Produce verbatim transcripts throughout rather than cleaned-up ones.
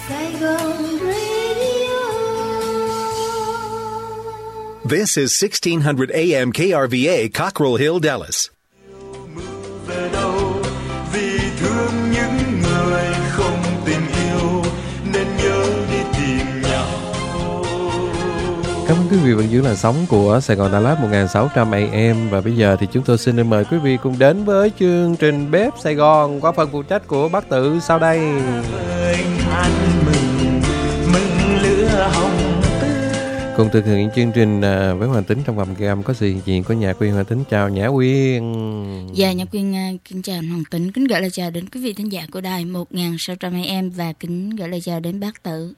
This is sixteen hundred A M K R V A, Cockrell Hill, Dallas. Về đâu vì thương những người không tình yêu nên nhớ đi tìm nhau. Cảm ơn quý vị vẫn giữ làn sóng của Sài Gòn Đà Lạt một nghìn sáu trăm A M. Và bây giờ thì chúng tôi xin mời quý vị cùng đến với chương trình Bếp Sài Gòn qua phần phụ trách của bác Tự sau đây. Cùng thực hiện chương trình với Hoàng Tính trong vòng gam có sự hiện diện của Nhã Quyên. Hoàng Tính chào Nhã Quyên. Dạ, Nhã Quyên kính chào Hoàng Tính, kính gửi lời chào đến quý vị thính giả của đài một nghìn sáu trăm A M và kính gửi lời chào đến bác Tự.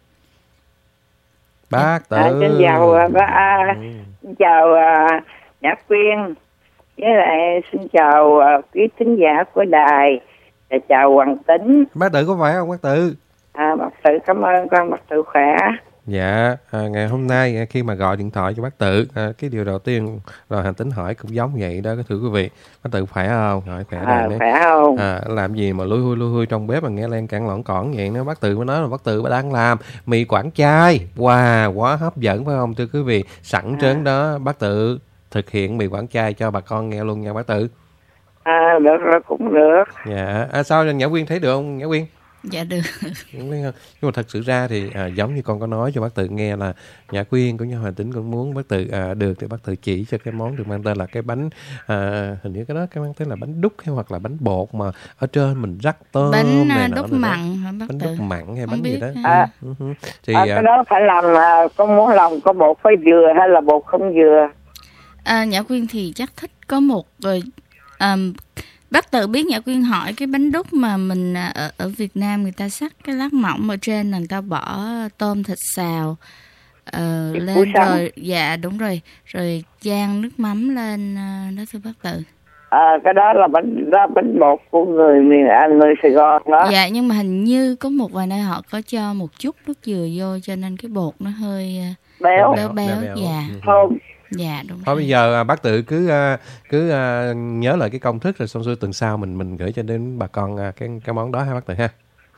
Bác Tự. À, xin chào bác, à, xin chào à, Nhã Quyên, với lại xin chào à, quý thính giả của đài, và chào Hoàng Tính. Bác Tự có phải không bác Tự? À, bác Tự cảm ơn con, bác Tự khỏe. Dạ, à, ngày hôm nay khi mà gọi điện thoại cho bác Tự, à, cái điều đầu tiên rồi Hành Tính hỏi cũng giống vậy đó, thưa quý vị. Bác Tự khỏe không? Hỏi khỏe à, đấy. Khỏe không? À, làm gì mà lui hui lui hui trong bếp mà nghe len cạn lỏn cỏn vậy nữa. Bác Tự mới nói là bác Tự đang làm mì Quảng Chai. Wow, quá hấp dẫn phải không thưa quý vị? Sẵn à. Trớn đó bác Tự thực hiện mì Quảng Chai cho bà con nghe luôn nha bác Tự. À, được rồi, cũng được. Dạ, à, sao Nhã Quyên thấy được không Nhã Quyên? Dạ được. Nhưng mà thật sự ra thì à, giống như con có nói cho bác Tự nghe là Nhã Quyên cũng như Hoàng Tính cũng muốn bác Tự à, được thì bác Tự chỉ cho cái món được mang tên là cái bánh à, hình như cái đó cái mang tên là bánh đúc hay hoặc là bánh bột mà ở trên mình rắc tôm bánh này đúc mặn hả bác bánh Tự? đúc mặn hay không bánh biết gì đó. À, uh-huh. Thì à, cái đó phải làm à, con muốn làm có bột phải dừa hay là bột không dừa? À, Nhã Quyên thì chắc thích có một rồi. Um, Bác Tự biết Nhã Quyên hỏi cái bánh đúc mà mình ở, ở Việt Nam người ta xắt cái lát mỏng ở trên là người ta bỏ tôm thịt xào uh, lên rồi. Dạ đúng rồi. Rồi chan nước mắm lên uh, đó thưa bác Tự. À, cái đó là bánh đó bánh bột của người miền à, người Sài Gòn đó. Dạ nhưng mà hình như có một vài nơi họ có cho một chút nước dừa vô cho nên cái bột nó hơi uh, béo béo béo, béo, béo. Dạ. Không. Dạ đúng. Thôi bây giờ bác Tự cứ cứ nhớ lại cái công thức rồi xong xuôi tuần sau mình mình gửi cho đến bà con cái cái món đó ha bác Tự ha.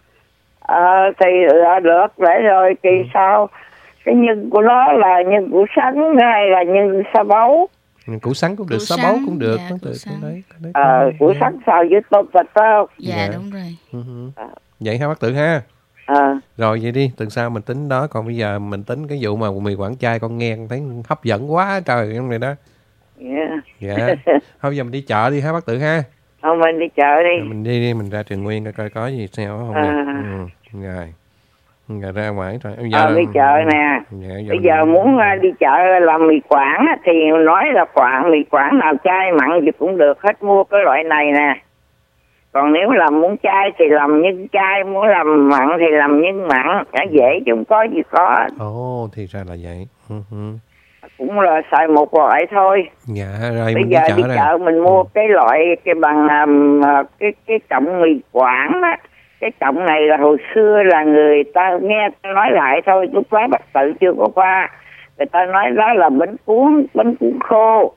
À, thì được để rồi kỳ ừ. sau cái nhân của nó là nhân củ sắn hay là nhân sa báu. Củ sắn cũng được, củ sa báu cũng được. Dạ, bác Tự cái đấy, cái đấy à, củ sắn xào với tôm thịt phải không? Dạ, dạ đúng rồi. Uh-huh. À. Vậy ha bác Tự ha. À. Rồi vậy đi, tuần sau mình tính đó. Còn bây giờ mình tính cái vụ mà mì Quảng Chai con nghe thấy hấp dẫn quá trời trong này đó. Yeah. Dạ. Thôi giờ mình đi chợ đi ha bác Tự ha. Không, mình đi chợ đi. Mình đi đi, mình ra Trường Nguyên coi coi có gì sao không à. Nè. Ừ. Rồi. Rồi ra ngoài rồi. Bây giờ à, đi chợ nè. Dạ, giờ bây giờ muốn đi chợ làm mì Quảng thì nói là Quảng, mì Quảng nào chai mặn gì cũng được hết, mua cái loại này nè. Còn nếu làm muốn chai thì làm nhân chai, muốn làm mặn thì làm nhân mặn, đã dễ chứ không có gì khó. Ồ, oh, thì ra là vậy. Uh-huh. Cũng là xài một loại thôi. Dạ, rồi bây mình giờ đi chợ, đi chợ mình mua cái loại cái bằng um, cái cái cọng mì Quảng á. Cái cọng này là hồi xưa là người ta nghe ta nói lại thôi, lúc đó bác Tự chưa có qua. Người ta nói đó là bánh cuốn, bánh cuốn khô.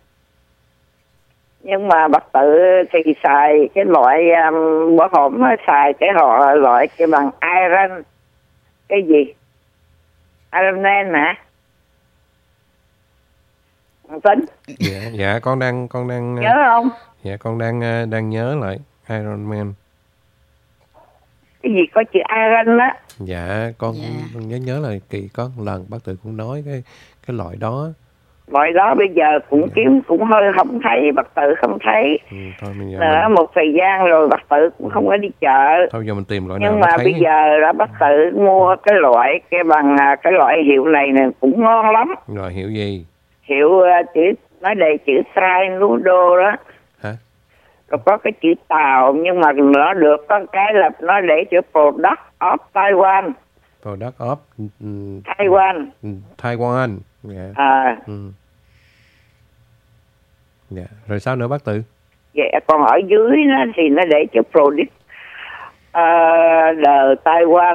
Nhưng mà bác Tự thì xài cái loại um, bữa hổm xài cái họ loại cái bằng iron cái gì iron man hả Tính? Dạ dạ con đang con đang nhớ không? Dạ con đang đang nhớ lại Iron Man. Cái gì có chữ iron đó? Dạ con dạ. nhớ nhớ là kỳ có một lần bác Tự cũng nói cái cái loại đó. Loại đó bây giờ cũng dạ. kiếm cũng hơi không thấy, bác Tự không thấy. Ừ, thôi bây giờ Nữa, mình... một thời gian rồi bác Tự cũng không có đi chợ. Thôi giờ mình tìm loại nhưng nào. Nhưng mà bây giờ đã bác Tự mua cái loại cái bằng cái loại hiệu này nè cũng ngon lắm. Rồi hiệu gì? Hiệu chữ nói đề chữ Thai noodle đó. Hả? Rồi có cái chữ Tàu nhưng mà nó được có cái là nó để chữ Product of Taiwan. Product of um, Taiwan. Taiwan. Dạ. À. Ừ. Dạ. Rồi sao nữa bác Tự? Dạ, còn ở dưới nó thì nó để chữ Product uh, the Taiwan.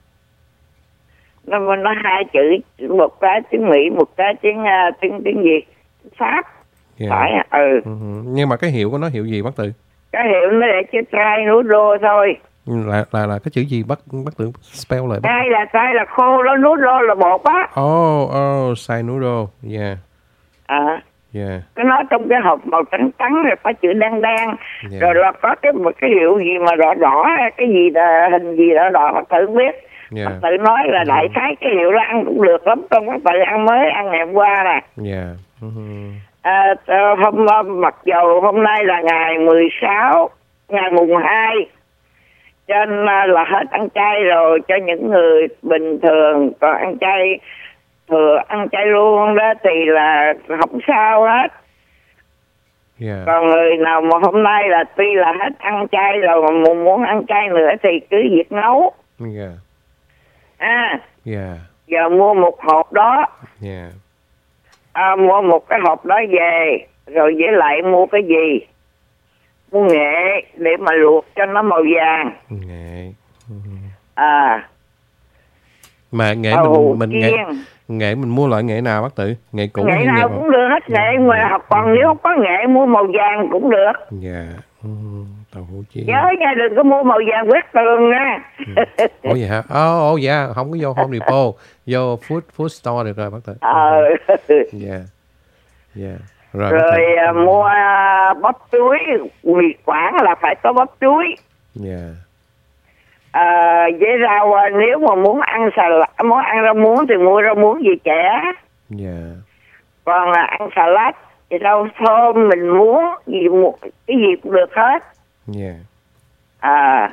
Nó nó hai chữ, một cái tiếng Mỹ, một cái tiếng uh, tiếng tiếng gì? Pháp. Yeah. Phải ừ. Uh-huh. Nhưng mà cái hiệu của nó hiệu gì bác Tự? Cái hiệu nó để chữ Thai noodle thôi. Là là là cái chữ gì bác bác tưởng spell lại bác? Cay là cay là khô đó, noodle là bột á. Oh, oh, xay noodle. Yeah. À. Yeah. Cái nó trong cái hộp màu trắng trắng rồi có chữ đen đen. Yeah. Rồi là có cái một cái hiệu gì mà đỏ đỏ, cái gì là hình gì đỏ đỏ, Phật tử biết. Yeah. Phật tử nói là đại khái cái hiệu đó ăn cũng được lắm. Con Phật tử ăn mới ăn ngày hôm qua nè. Yeah. Uh-huh. À, hôm mặc dầu hôm nay là ngày mười sáu, ngày mùng hai, cho nên là hết ăn chay rồi cho những người bình thường, còn ăn chay thừa ăn chay luôn đó thì là không sao hết. Yeah. Còn người nào mà hôm nay là tuy là hết ăn chay rồi mà muốn, muốn ăn chay nữa thì cứ việc nấu. Yeah. À, Yeah. giờ mua một hộp đó. Yeah. À, mua một cái hộp đó về, rồi với lại mua cái gì? Mua nghệ để mà luộc cho nó màu vàng. Nghệ. Uh-huh. À. Mà nghệ Ồ, mình mình nghệ, nghệ mình mua loại nghệ nào bác Tự? Nghệ cũ nghệ hay nào nghệ cũng được hết nghệ, yeah. Mà học còn nếu không có nghệ mua màu vàng cũng được. Dạ. Yeah. Uh-huh. Tàu hũ chiên. Nhớ nha, đừng có mua màu vàng quét tường nha. Ừ. Ủa vậy hả? Ồ, oh, oh, dạ, không có vô Home Depot, vô food food store được rồi bác Tự. Ờ. Dạ. Dạ. Rồi, rồi uh, mua uh, bắp chuối, mì Quảng là phải có bắp chuối. Dạ. Yeah. À, với rau uh, nếu mà muốn ăn xà lách, muốn ăn rau muống thì mua rau muống gì trẻ. Dạ. Yeah. Còn là ăn xà lách thì rau thơm mình muốn gì một cái gì cũng được hết. Dạ. Yeah. À.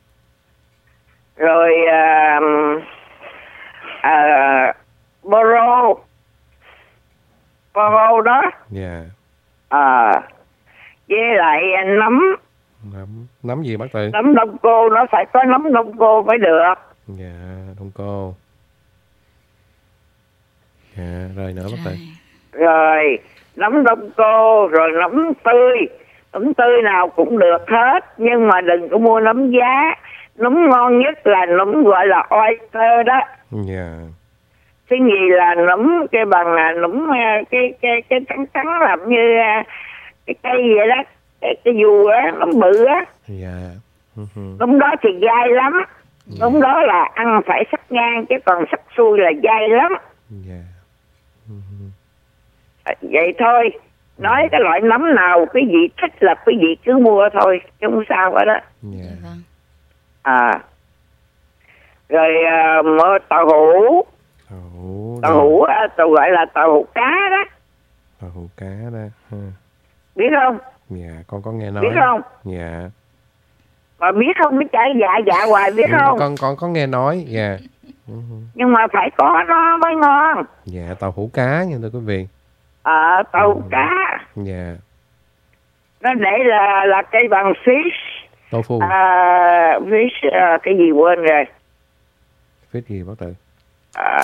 Rồi uh, uh, boro boro đó. Dạ. Yeah. À, với lại nấm. Nấm nấm gì bác Tự? Nấm đông cô, nó phải có nấm đông cô mới được. Dạ, đông cô. Dạ, rồi nữa bác Tự. Rồi nấm đông cô, rồi nấm tươi. Nấm tươi nào cũng được hết, nhưng mà đừng có mua nấm giá. Nấm ngon nhất là nấm gọi là oyster đó. Dạ. Cái gì là nấm cái bằng là nấm cái cái cái trắng trắng làm như cái cây vậy đó, cái cái dù á, nấm bự á. Dạ. Uh-huh. Nấm đó thì dai lắm. Yeah. Nấm đó là ăn phải sắc ngang, chứ còn sắc xuôi là dai lắm. Dạ. Uh-huh. À, vậy thôi. Nói yeah. Cái loại nấm nào quý vị thích là quý vị cứ mua thôi, chứ không sao hết đó. Dạ. Vâng. À. Rồi uh, mua tàu hũ. Tàu hũ. Tàu hũ, tàu gọi là tàu hũ cá đó. Tàu hũ cá đó. Ha. Biết không? Dạ, con có nghe nói. Biết không? Dạ. Mà biết không, biết chạy dạ dạ hoài biết ừ, không? Con con có nghe nói. Dạ. Uh-huh. Nhưng mà phải có nó mới ngon. Dạ, tàu hũ cá nha thưa quý vị. À, tàu uh-huh. cá. Dạ. Nó để là là cây bằng fish. Tofu. À, fish à, cái gì quên rồi. Fish gì bác Tự? À,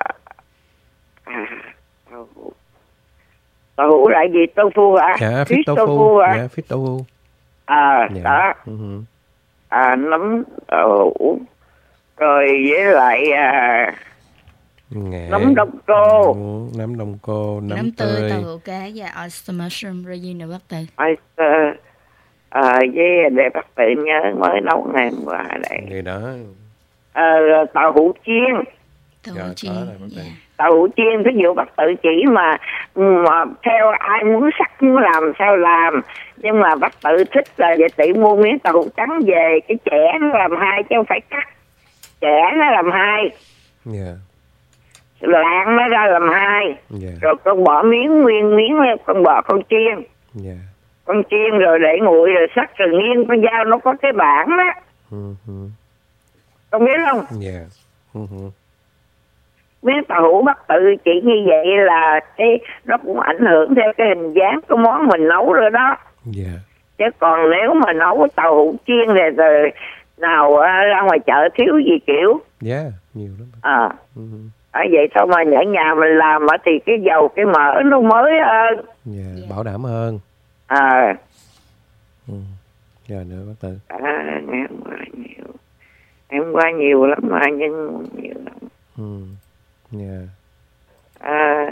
à, tàu hũ. Tàu hũ là gì? Tofu hả? Dạ, fish, fish tofu. tofu hả? Dạ, fish tofu. À, dạ. đó. Uh-huh. À, nấm tàu hũ. Rồi với lại à, Nghệ. nấm đông cô. Ừ, nấm đông cô, nấm, nấm tươi, tươi, tàu hũ cá và oyster mushroom. Rồi gì nữa bác Tự? Oyster. À, với để bác Tự nhớ mới nấu ngày hôm qua đây. Vậy đó. À, tàu hũ chiên. Tàu Dạ, hũ chiên. Dạ. Tàu hũ chiên ví dụ bác Tự chỉ mà, mà theo ai muốn sắc muốn làm sao làm, nhưng mà bác Tự thích là vậy tự mua miếng tàu hũ trắng về, cái chẻ nó làm hai chứ không phải cắt, chẻ nó làm hai. Dạ. Yeah. Lạng nó ra làm hai. Yeah. Rồi con bỏ miếng nguyên miếng, con bỏ con chiên. Dạ. Yeah. Con chiên rồi để nguội rồi sắc rồi nghiêng con dao nó có cái bảng đó. Uh-huh. Con biết không? Dạ. Yeah. Uh-huh. Miếng tàu hũ Bắc Tự chỉ như vậy là cái nó cũng ảnh hưởng theo cái hình dáng cái món mình nấu rồi đó. Dạ. Yeah. Chứ còn nếu mà nấu tàu hũ chiên này rồi nào ra ngoài chợ thiếu gì kiểu. Dạ, yeah, nhiều lắm. À. Uh-huh. À, vậy thôi mà ở nhà mình làm thì cái dầu cái mỡ nó mới hơn. Dạ, yeah, yeah. Bảo đảm hơn. À. Ừ. Giờ nữa bác Tự. À, ngày hôm qua nhiều. Ngày hôm qua nhiều lắm mà nhưng nhiều lắm. Ừ. Dạ. Yeah. À,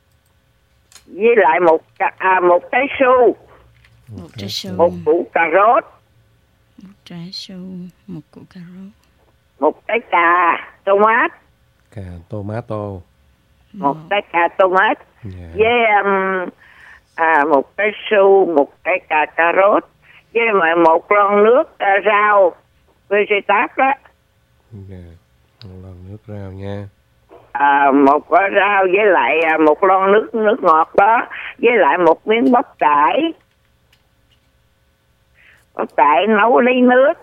với lại một à, một trái su. Một trái su. Một củ cà rốt. trái su, một củ cà rốt, một trái cà tomat, Cà tomato. một trái cà tomat Dạ. với um, à, một trái su, một trái cà cà rốt với mà một lon nước uh, rau vegetab đó. Dạ. Một lon nước rau nha. À, một quả rau với lại à, một lon nước nước ngọt đó, với lại một miếng bắp cải. Bắp cải nấu lấy nước.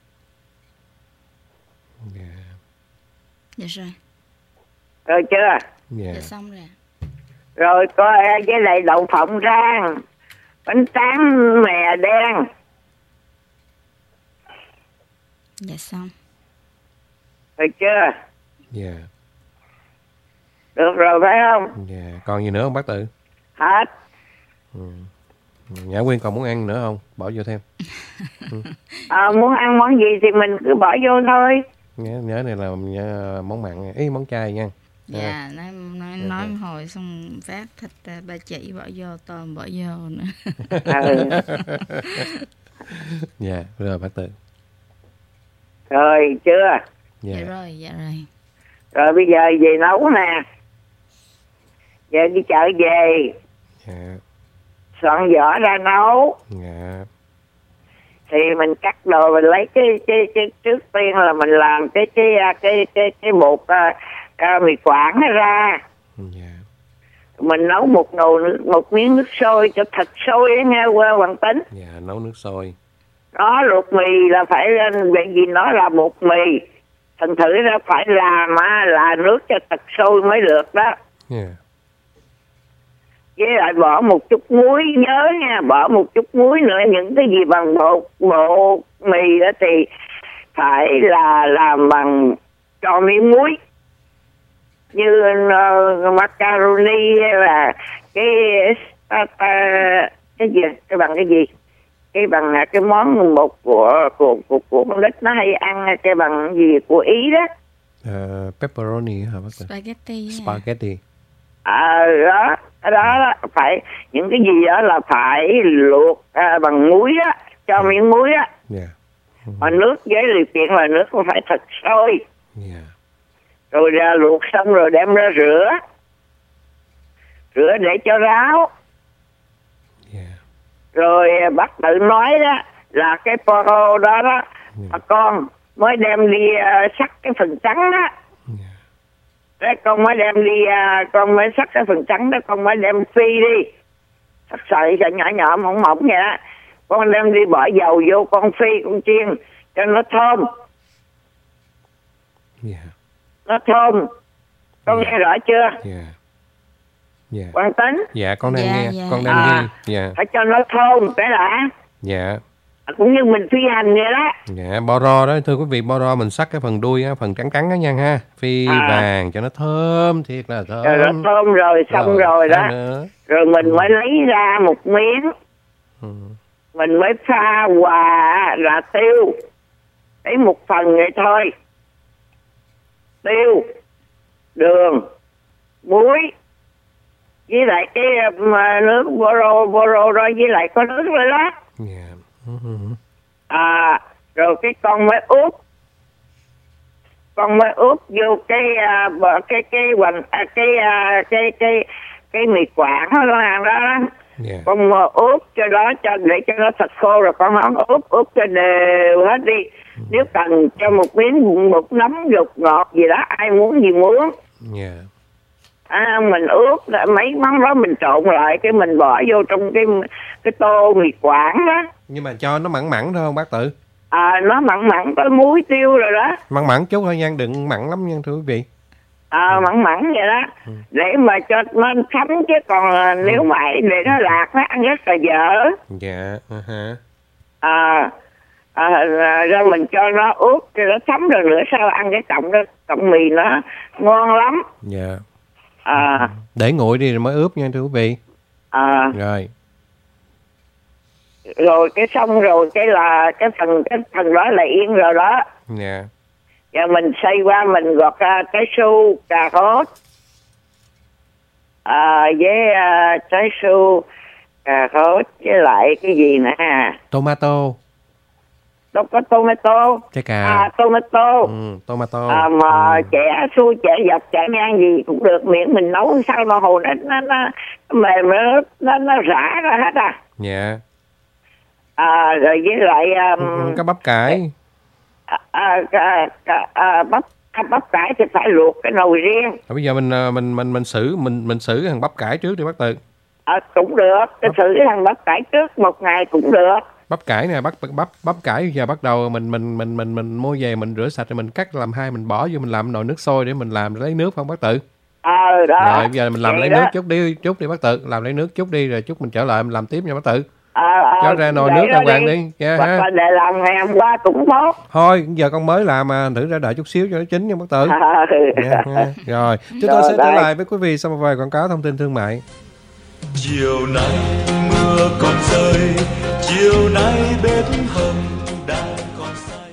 Dạ. Dạ rồi. Rồi chưa? Dạ. Dạ xong rồi. Rồi có à, với lại đậu phộng rang, bánh tráng mè đen. Dạ xong. Rồi chưa? Dạ. Được rồi phải không? Dạ. Còn gì nữa không bác Tự? Hết. Ừ. Nhã Quyên còn muốn ăn nữa không? Bỏ vô thêm. À, muốn ăn món gì thì mình cứ bỏ vô thôi. Nhớ, nhớ này là nhớ món mặn, ý món chay nha. Dạ, nói nói, Dạ, nói dạ. một hồi xong phát thịt à, ba chỉ bỏ vô, tôm bỏ vô nữa. Ừ. Dạ, rồi bác Tự. Rồi chưa? Dạ. Dạ rồi, dạ rồi. Rồi bây giờ về nấu nè. Giờ đi chợ về, Dạ. soạn vỏ ra nấu. Dạ. Thì mình cắt đồ, mình lấy cái cái cái trước tiên là mình làm cái cái cái cái cái, cái bột uh, uh, mì Quảng ra. Dạ. Mình nấu một nồi nước, một miếng nước sôi cho thật sôi á nghe qua Hoàng Tính. Dạ, nấu nước sôi. Đó, luộc mì là phải, bởi vì nó là bột mì, thành thử nó phải làm á, là nước cho thật sôi mới được đó. Dạ. Với lại bỏ một chút muối, nhớ nha, bỏ một chút muối nữa. Những cái gì bằng bột bột mì đó thì phải là làm bằng cho miếng muối, như uh, macaroni hay là cái uh, cái gì cái bằng cái gì cái bằng cái món một của của của của con nít nó hay ăn, cái bằng gì của Ý đó. Uh, pepperoni hả bác Tự? Spaghetti. Spaghetti. À, đó, cái đó, đó phải, những cái gì đó là phải luộc à, bằng muối á, cho miếng muối á. Dạ. Mà nước với điều kiện là nước cũng phải thật sôi. Dạ. Rồi ra luộc xong rồi đem ra rửa, rửa để cho ráo. Dạ. Rồi bác Tự nói đó là cái poro đó đó, mà con mới đem đi uh, sắc cái phần trắng đó. Dạ. Đấy, con mới đem đi, uh, con mới sắc cái phần trắng đó, con mới đem phi đi, sắc sợi sợi nhỏ nhỏ mỏng mỏng vậy đó. Con đem đi bỏ dầu vô, con phi, con chiên cho nó thơm. Dạ. Nó thơm. Con Dạ. nghe rõ chưa? Dạ. Dạ. Quan Tính. Dạ, con đang Dạ, nghe, dạ. con đang À. ghi. Dạ. Phải cho nó thơm cái đã. Dạ. Cũng như mình phi hành vậy đó. Dạ, bo ro đó, thưa quý vị, bo ro mình sắc cái phần đuôi á, phần trắng trắng đó nha ha. Phi À. vàng cho nó thơm, thiệt là thơm. Rồi nó thơm rồi, xong rồi đó. sao nữa? Rồi mình mới lấy ra một miếng. Ừ. Mình mới pha hòa là tiêu. Lấy một phần vậy thôi. Tiêu, đường, muối, với lại cái mà nước boro, boro đó, với lại có nước rồi đó. Dạ. Ừ, ừ. À, rồi cái con mới ướp. Con mới ướp vô cái uh, cái cái hoành à, cái uh, cái cái cái mì Quảng đó, đó, đó. Dạ. Con mà ướp cho đó, cho để cho nó thật khô, rồi con nấu ướp ướp cho đều hết đi. Ừ. Nếu cần cho một miếng một nấm dục ngọt gì đó, ai muốn gì muốn. Dạ. À, mình ướp mấy món đó mình trộn lại, cái mình bỏ vô trong cái cái tô mì Quảng đó. Nhưng mà cho nó mặn mặn thôi không bác Tự? À, nó mặn mặn có muối tiêu rồi đó. Mặn mặn chút thôi nha, đừng mặn lắm nha thưa quý vị. À, mặn mặn vậy đó. Ừ. Để mà cho nó thấm, chứ còn à, nếu mà để nó lạc nó ăn rất là dở. Dạ. Uh-huh. À, à, à, ra mình cho nó ướp cho nó thấm, rồi nữa sau ăn cái cọng đó, cọng mì nó ngon lắm. Dạ. À, Để nguội đi rồi mới ướp nha thưa quý vị. à, Rồi. rồi cái xong rồi cái là cái phần cái phần đó là yên rồi đó. Dạ. Giờ mình xay qua, mình gọt uh, trái su, cà rốt, à, với uh, trái su, cà rốt, với lại cái gì nữa ha? Tomato. đâu có tomato, trái cà, à, tomato, ừ, tomato, à, mà ừ. chẻ xui chẻ dọc chẻ ngang gì cũng được, miễn mình nấu sao mà hồ nó nó nó mềm nó nó nó rã ra hết à. Dạ. À, rồi với lại um, ừ, cái bắp cải, à, à, à, à, à, bắp bắp cải thì phải luộc cái nồi riêng. À, bây giờ mình mình mình mình xử mình mình xử thằng bắp cải trước đi bác Từ. À, cũng được, cái bắp... xử thằng bắp cải trước một ngày cũng được. Bắp cải nè, bắp bắp bắp cải giờ bắt đầu mình mình mình mình mình mua về mình rửa sạch rồi mình cắt làm hai, mình bỏ vô mình làm nồi nước sôi để mình làm lấy nước không bác Tự? Ờ đó. Rồi bây giờ mình làm lấy đó. nước chút đi, chút đi bác Tự, làm lấy nước chút đi rồi chút mình trở lại mình làm tiếp nha bác Tự. À, à, cho ra nồi nước đàng hoàng đi, đi. Yeah, hoặc là để làm ngày hôm qua cũng tốt. Thôi giờ con mới làm mà thử ra đợi chút xíu cho nó chín nha bác Tự. À, yeah, yeah. Rồi chúng tôi sẽ trở lại với quý vị sau một vài quảng cáo thông tin thương mại. Chiều nay mưa còn rơi, chiều nay bếp hầm đang còn say.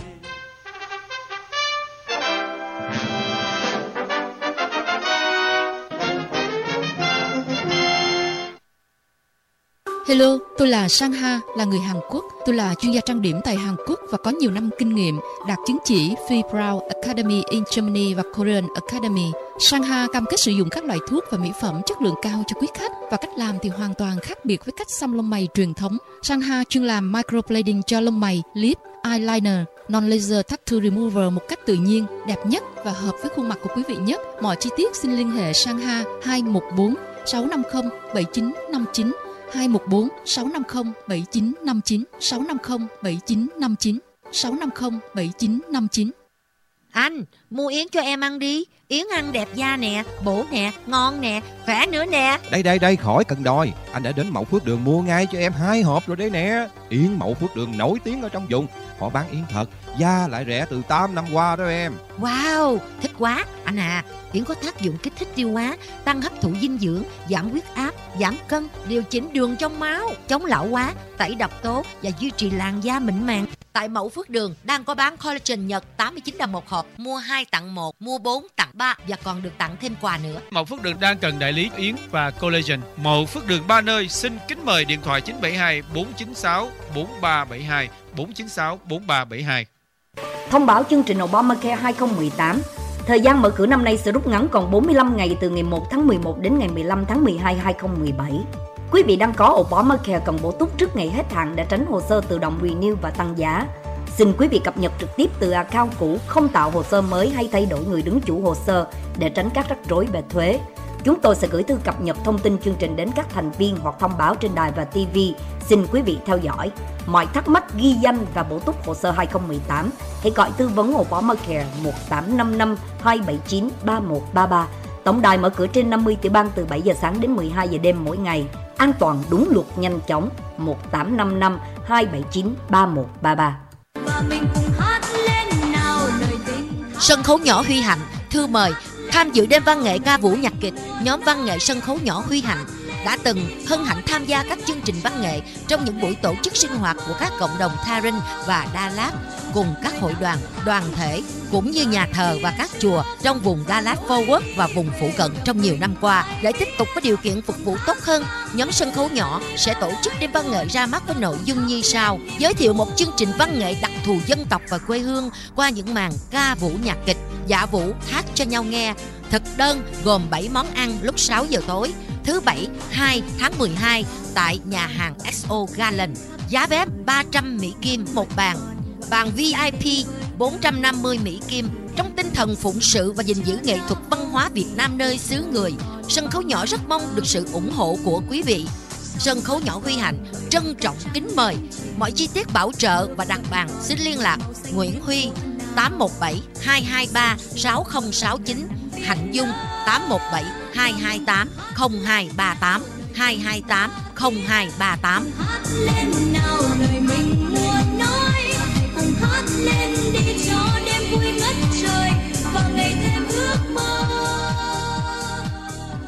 Hello, tôi là Sang Ha, là người Hàn Quốc. Tôi là chuyên gia trang điểm tại Hàn Quốc và có nhiều năm kinh nghiệm, đạt chứng chỉ Phi Brow Academy in Germany và Korean Academy. Sang Ha cam kết sử dụng các loại thuốc và mỹ phẩm chất lượng cao cho quý khách, và cách làm thì hoàn toàn khác biệt với cách xăm lông mày truyền thống. Sang Ha chuyên làm microblading cho lông mày, lip, eyeliner, non-laser tattoo remover một cách tự nhiên, đẹp nhất và hợp với khuôn mặt của quý vị nhất. Mọi chi tiết xin liên hệ Sang Ha hai một bốn sáu năm không bảy chín năm chín, hai một bốn sáu năm không bảy chín năm chín, sáu năm không bảy chín năm chín, sáu năm không bảy chín năm chín. Anh, mua yến cho em ăn đi. Yến ăn đẹp da nè, bổ nè, ngon nè, khỏe nữa nè. Đây đây đây, khỏi cần đòi. Anh đã đến Mậu Phước Đường mua ngay cho em hai hộp rồi đấy nè. Yến Mậu Phước Đường nổi tiếng ở trong vùng. Họ bán yến thật, da lại rẻ từ tám năm qua đó em. Wow, thích quá. Anh à, yến có tác dụng kích thích tiêu hóa, tăng hấp thụ dinh dưỡng, giảm huyết áp, giảm cân, điều chỉnh đường trong máu, chống lão hóa, tẩy độc tố và duy trì làn da mịn màng. Tại Mậu Phước Đường đang có bán collagen Nhật tám mươi chín đồng một hộp, mua hai tặng một, mua bốn tặng ba và còn được tặng thêm quà nữa. Mậu Phước Đường đang cần đại lý yến và collagen. Mậu Phước Đường ba nơi, xin kính mời điện thoại chín bảy hai bốn chín sáu bốn ba bảy hai, bốn chín sáu bốn ba bảy hai. Thông báo chương trình Obamacare hai không một tám. Thời gian mở cửa năm nay sẽ rút ngắn còn bốn mươi lăm ngày, từ ngày một tháng mười một đến ngày mười lăm tháng mười hai năm hai không một bảy. Quý vị đang có Obamacare cần bổ túc trước ngày hết hạn để tránh hồ sơ tự động renew và tăng giá. Xin quý vị cập nhật trực tiếp từ account cũ, không tạo hồ sơ mới hay thay đổi người đứng chủ hồ sơ để tránh các rắc rối về thuế. Chúng tôi sẽ gửi thư cập nhật thông tin chương trình đến các thành viên hoặc thông báo trên đài và ti vi. Xin quý vị theo dõi. Mọi thắc mắc ghi danh và bổ túc hồ sơ hai không một tám, hãy gọi tư vấn Obamacare một tám năm năm hai bảy chín ba một ba ba. Tổng đài mở cửa trên năm mươi tiểu bang từ bảy giờ sáng đến mười hai giờ đêm mỗi ngày. An toàn, đúng luật, nhanh chóng. một tám năm năm hai bảy chín ba một ba ba. Sân khấu nhỏ Huy Hạnh thư mời tham dự đêm văn nghệ ca vũ nhạc kịch. Nhóm văn nghệ sân khấu nhỏ Huy Hạnh đã từng hân hạnh tham gia các chương trình văn nghệ trong những buổi tổ chức sinh hoạt của các cộng đồng Tharin và Đà Lạt, cùng các hội đoàn, đoàn thể cũng như nhà thờ và các chùa trong vùng Đà Lạt Fort Worth và vùng phụ cận trong nhiều năm qua. Để tiếp tục có điều kiện phục vụ tốt hơn, nhóm sân khấu nhỏ sẽ tổ chức đêm văn nghệ ra mắt với nội dung như sau: giới thiệu một chương trình văn nghệ đặc thù dân tộc và quê hương qua những màn ca vũ nhạc kịch, dạ vũ, hát cho nhau nghe. Thực đơn gồm bảy món ăn lúc sáu giờ tối, thứ Bảy hai tháng mười hai tại nhà hàng ét o Garland. Giá vé ba trăm Mỹ Kim một bàn. Bàn vi ai pi bốn trăm năm mươi Mỹ Kim. Trong tinh thần phụng sự và gìn giữ nghệ thuật văn hóa Việt Nam nơi xứ người, sân khấu nhỏ rất mong được sự ủng hộ của quý vị. Sân khấu nhỏ Huy Hạnh trân trọng kính mời. Mọi chi tiết bảo trợ và đặt bàn xin liên lạc Nguyễn Huy tám một bảy hai hai ba sáu không sáu chín, Hạnh Dung tám một bảy hai hai tám không hai ba tám, hai hai tám không hai ba tám. Hát lên nào lời mình muốn nói, cùng hát lên đi cho đêm vui ngất trời và ngày thêm ước mơ.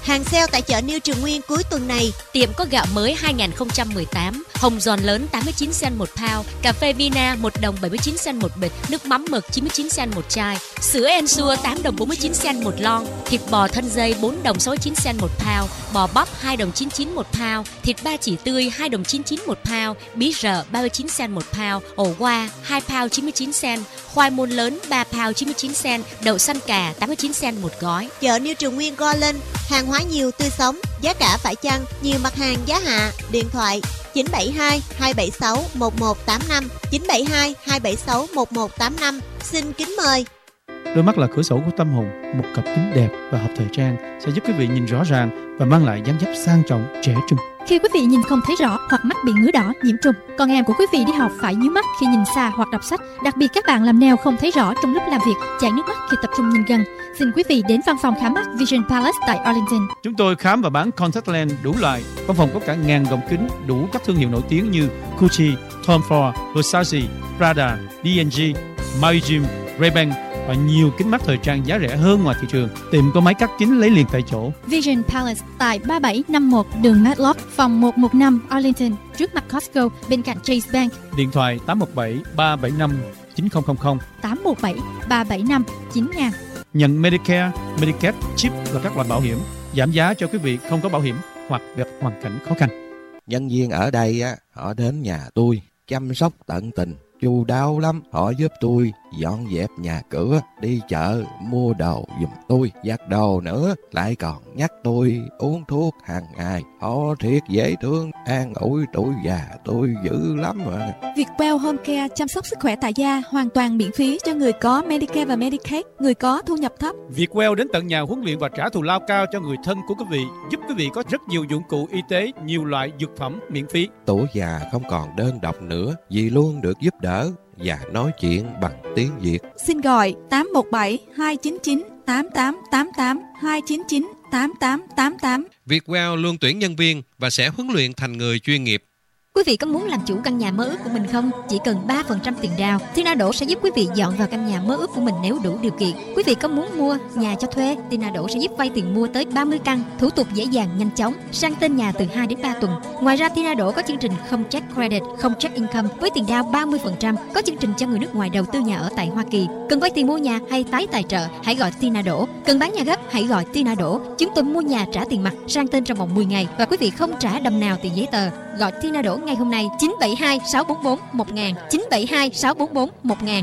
Hàng sale tại chợ New Trường Nguyên cuối tuần này. Tiệm có gạo mới hai không một tám, hồng giòn lớn tám mươi chín cent một pound, cà phê Vina một đồng bảy mươi chín cent một bịch, nước mắm mực chín mươi chín cent một chai, sữa Ensure tám đồng bốn mươi chín cent một lon, thịt bò thân dây bốn đồng sáu mươi chín cent một pound, bò bắp hai đồng chín mươi chín một pound, thịt ba chỉ tươi hai đồng chín mươi chín một pound, bí rợ ba mươi chín cent một pound, ổ qua hai pound chín mươi chín cent, khoai môn lớn ba pound chín mươi chín cent, đậu xanh cà tám mươi chín cent một gói. Chợ New Trường Nguyên go lên, hàng hóa nhiều tươi sống, giá cả phải chăng, nhiều mặt hàng giá hạ. Điện thoại chín bảy hai hai bảy sáu một một tám năm, chín bảy hai hai bảy sáu một một tám năm. Xin kính mời. Đôi mắt là cửa sổ của tâm hồn, một cặp kính đẹp và hợp thời trang sẽ giúp quý vị nhìn rõ ràng và mang lại dáng dấp sang trọng, trẻ trung. Khi quý vị nhìn không thấy rõ hoặc mắt bị ngứa đỏ, nhiễm trùng, con em của quý vị đi học phải nhíu mắt khi nhìn xa hoặc đọc sách. Đặc biệt các bạn làm nail không thấy rõ trong lúc làm việc, chảy nước mắt khi tập trung nhìn gần. Xin quý vị đến văn phòng khám mắt Vision Palace tại Arlington. Chúng tôi khám và bán contact lens đủ loại. Văn phòng có cả ngàn gọng kính đủ các thương hiệu nổi tiếng như Gucci, Tom Ford, Versace, Prada, đê and giê, Maui-Jim, Ray-Ban và nhiều kính mắt thời trang giá rẻ hơn ngoài thị trường. Tiệm có máy cắt kính lấy liền tại chỗ. Vision Palace tại ba bảy năm một đường Matlock, phòng một một năm Arlington, trước mặt Costco, bên cạnh Chase Bank. Điện thoại tám một bảy ba bảy năm chín không không không, tám một bảy ba bảy năm chín nghìn. Nhận Medicare, Medicaid, chip và các loại bảo hiểm, giảm giá cho quý vị không có bảo hiểm hoặc gặp hoàn cảnh khó khăn. Nhân viên ở đây á, họ đến nhà tôi chăm sóc tận tình, chu đáo lắm. Họ giúp tôi dọn dẹp nhà cửa, đi chợ mua đồ giùm tôi, giặt đồ nữa, lại còn nhắc tôi uống thuốc hàng ngày. Họ thiệt dễ thương, an ủi tuổi già tôi dữ lắm mà. Vietwell Home Care chăm sóc sức khỏe tại gia hoàn toàn miễn phí cho người có Medicare và Medicaid, người có thu nhập thấp. Vietwell đến tận nhà huấn luyện và trả thù lao cao cho người thân của quý vị, giúp quý vị có rất nhiều dụng cụ y tế, nhiều loại dược phẩm miễn phí. Tuổi già không còn đơn độc nữa, vì luôn được giúp đỡ và nói chuyện bằng tiếng Việt. Xin gọi tám một bảy hai chín chín tám tám tám tám, hai chín chín tám tám tám tám. Vietwell luôn tuyển nhân viên và sẽ huấn luyện thành người chuyên nghiệp. Quý vị có muốn làm chủ căn nhà mơ ước của mình không? Chỉ cần ba phần trăm tiền down, Tinado sẽ giúp quý vị dọn vào căn nhà mơ ước của mình nếu đủ điều kiện. Quý vị có muốn mua nhà cho thuê? Tinado sẽ giúp vay tiền mua tới ba mươi căn, thủ tục dễ dàng nhanh chóng, sang tên nhà từ hai đến ba tuần. Ngoài ra Tinado có chương trình không check credit, không check income với tiền down ba mươi phần trăm, có chương trình cho người nước ngoài đầu tư nhà ở tại Hoa Kỳ. Cần vay tiền mua nhà hay tái tài trợ, hãy gọi Tinado. Cần bán nhà gấp, hãy gọi Tinado. Chúng tôi mua nhà trả tiền mặt, sang tên trong vòng mười ngày và quý vị không trả đồng nào tiền giấy tờ. Gọi Tinado ngay hôm nay chín bảy hai sáu bốn bốn một nghìn, chín bảy hai sáu bốn bốn một nghìn.